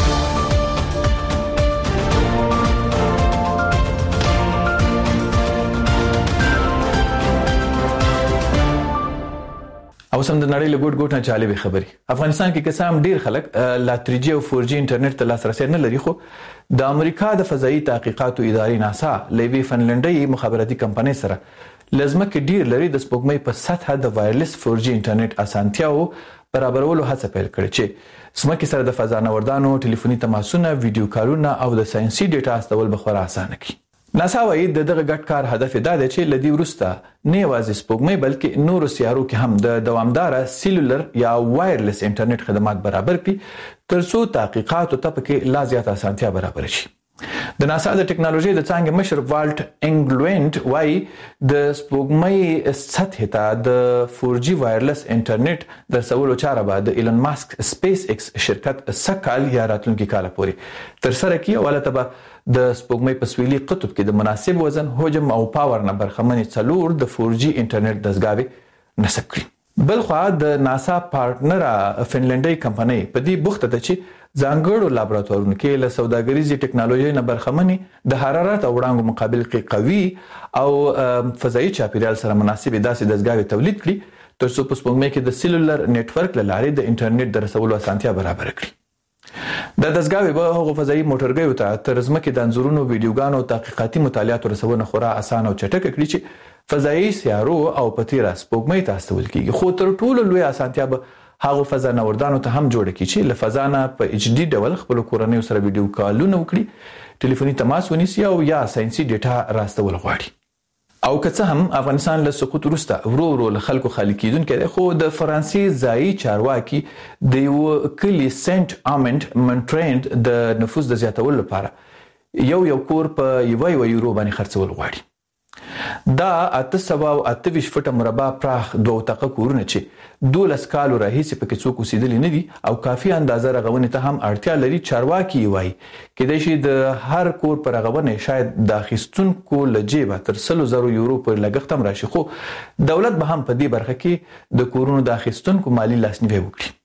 او سم د نړۍ له ګوټ ګوټ نه جالبې خبرې. افغانستان کې که څه هم ډېر خلک لا تھری جي او فور جي انټرنیټ ته لاسرسی نه لري، خو د امریکا د فضایي تحقیقاتو ادارې ناسا له یوې فنلنډۍ مخابراتي کمپنۍ سره له ځمکې ډېر لرې د سپوږمۍ په سطحه د وایرلیس فور جي انټرنیټ اسانتیاوو برابرولو هڅه پیل کړې چې ځمکې سره د فضا نوردانو ټلیفوني تماسونه، ویډیو کالونه او د ساینسي ډیټا استول به خورا اسانه کړي. ناسا وایي د دغه ګډ کار هدف دا دی چې له دې وروسته نه یوازې سپوږمۍ بلکې نورو سیارو کې هم د دوامداره سیلولر یا وایرلیس انټرنیټ خدمات برابر کړي تر څو تحقیقاتو ته پکې لا زیاته اسانتیا برابر شي. د ناسا د ټکنالوژي د څانګې مشر والټ انګلوینډ وایي د سپوږمۍ سطحې ته د فور جي وایرلیس انټرنیټ د رسولو چاره به د ایلن ماسک سپیس ایکس شرکت سږ کال یا راتلونکي کاله پورې ترسره کړي او هلته به د سپوږمۍ په سویلي قطب کې د مناسب وزن، حجم او پاور نه برخمنې څلور د فور جي انټرنیټ دستګاوې نصب کړي. بلخوا د ناسا پارټنره فنلنډۍ کمپنۍ په دې بوخته ده چې ځانګړو لابراتوارونو کې له سوداګریزې ټکنالوژۍ نه برخمنې د حرارت او وړانګو مقابل کې قوي او فضایي چاپیریال سره مناسبې داسې دستګاوې تولید کړي تر څو په سپوږمۍ کې د سیلولر نیټورک له لارې د انټرنیټ د رسولو اسانتیا برابر کړي. دا دستګاوې به هغو فضایي موټرګیو ته تر ځمکې د انځورونو، ویډیوګانو او تحقیقاتي مطالعاتو رسونه خورا اسانه او چټکه کړي چې فضایي سیارو او په تیره سپوږمۍ ته استول کیږي. خو تر ټولو لوی اسانتیا به هغو فضا نوردانو ته هم جوړه کړي چې له فضا نه په ایچ ډي ډول خپلو کورنیو سره ویډیو کالونه وکړي، ټلیفوني تماس ونیسي او یا ساینسي ډیټا راستول غواړي. او که څه هم افغانستان له سقوط وروسته ورو ورو له خلکو خالي کېدونکی دی، خو د فرانسې ځایي چارواکي د یوه کلي سینټ آمنټ منټرینډ د نفوس د زیاتولو لپاره یو یو کور په یوه یوه یورو باندې خرڅول غواړي. دا اته سوه او اته ویشت فټه مربع پراخ دوه اتاقه کورونه چې دولس کالو راهیسې پکې څوک اوسېدلي نه دي او کافي اندازه رغونې ته هم اړتیا لري. چارواکي یې وایي کیدای شي د هر کور په رغونې شاید د اخیستونکو له جیبه تر سلو زرو یورو پورې لګښت هم راشي، خو دولت به هم په دې برخه کې د کورونو د اخیستونکو مالي لاسنیوی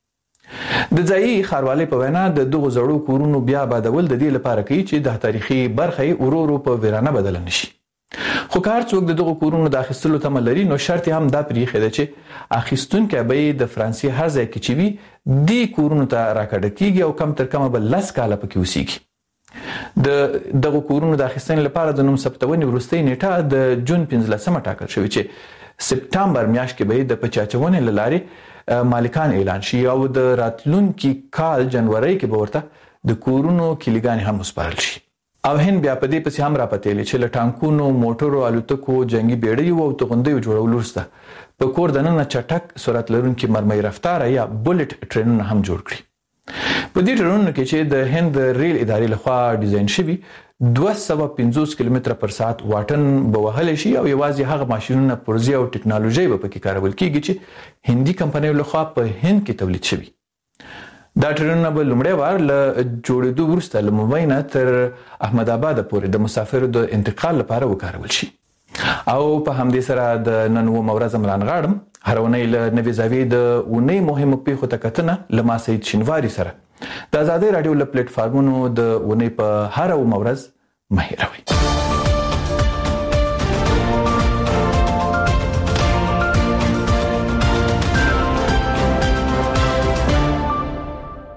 وکړي. د ځایي ښاروالۍ په وینا د دغو زړو کورونو بیا آبادول د دې لپاره کوي چې د تاریخي برخه یې ورو ورو په ویرانه بدله نشي. خو که هر څوک د دغو کورونو د اخیستلو تمه لري نو شرط هم دا پرېښی ده چې اخیستونکی به یې د فرانسې هر ځای کې چې وي دې کورونو ته راکډه کیږي او کم تر کمه به لس کاله پکې اوسیږي. د دغو کورونو د اخیستنې لپاره د نوم ثبتونې وروستۍ نیټه د جون پنځلسمه ټاکل شوې چې سپټمبر میاشت کې به یې د پچاچونې له لارې مالکان اعلان شي او د راتلونکي کال جنورۍ کې به ورته د کورونو کلیګانې هم وسپارل شي. او هند بیا په دې پسې هم راپتېلې چې له ټانکونو، موټرو، الوتکو، جنګي بیړیو او توغندیو جوړولو وروسته په کور دننه چټک سرعت لرونکي مرمۍ رفتاره یا بولټ ټرینونه هم جوړ کړي. په دې ټرینونو کې چې د هند ریل ادارې لخوا ډیزاین شوي دوه سوه پنځوس کیلومتره پر ساعت واټن به وهلی شي او یوازې هغه ماشینونه پرزې او ټکنالوژي به پکې کارول کیږي چې هندي کمپنیو لخوا په هند کې تولید شوي. دا ټرینونه به لومړی وار له جوړېدو وروسته له ممبۍ نه تر احمد آباد پورې د مسافرو د انتقال لپاره وکارول شي. او په همدې سره د نن اوومه ورځ ملان غاړم هر اونۍ له نوې زاویې د اونۍ مهمو پیښو ته کتنه له ما سید شینواري سره د ازادۍ راډیو له پلیټ فارمونو د اونۍ په هر اوومه ورځ مه هېروئ.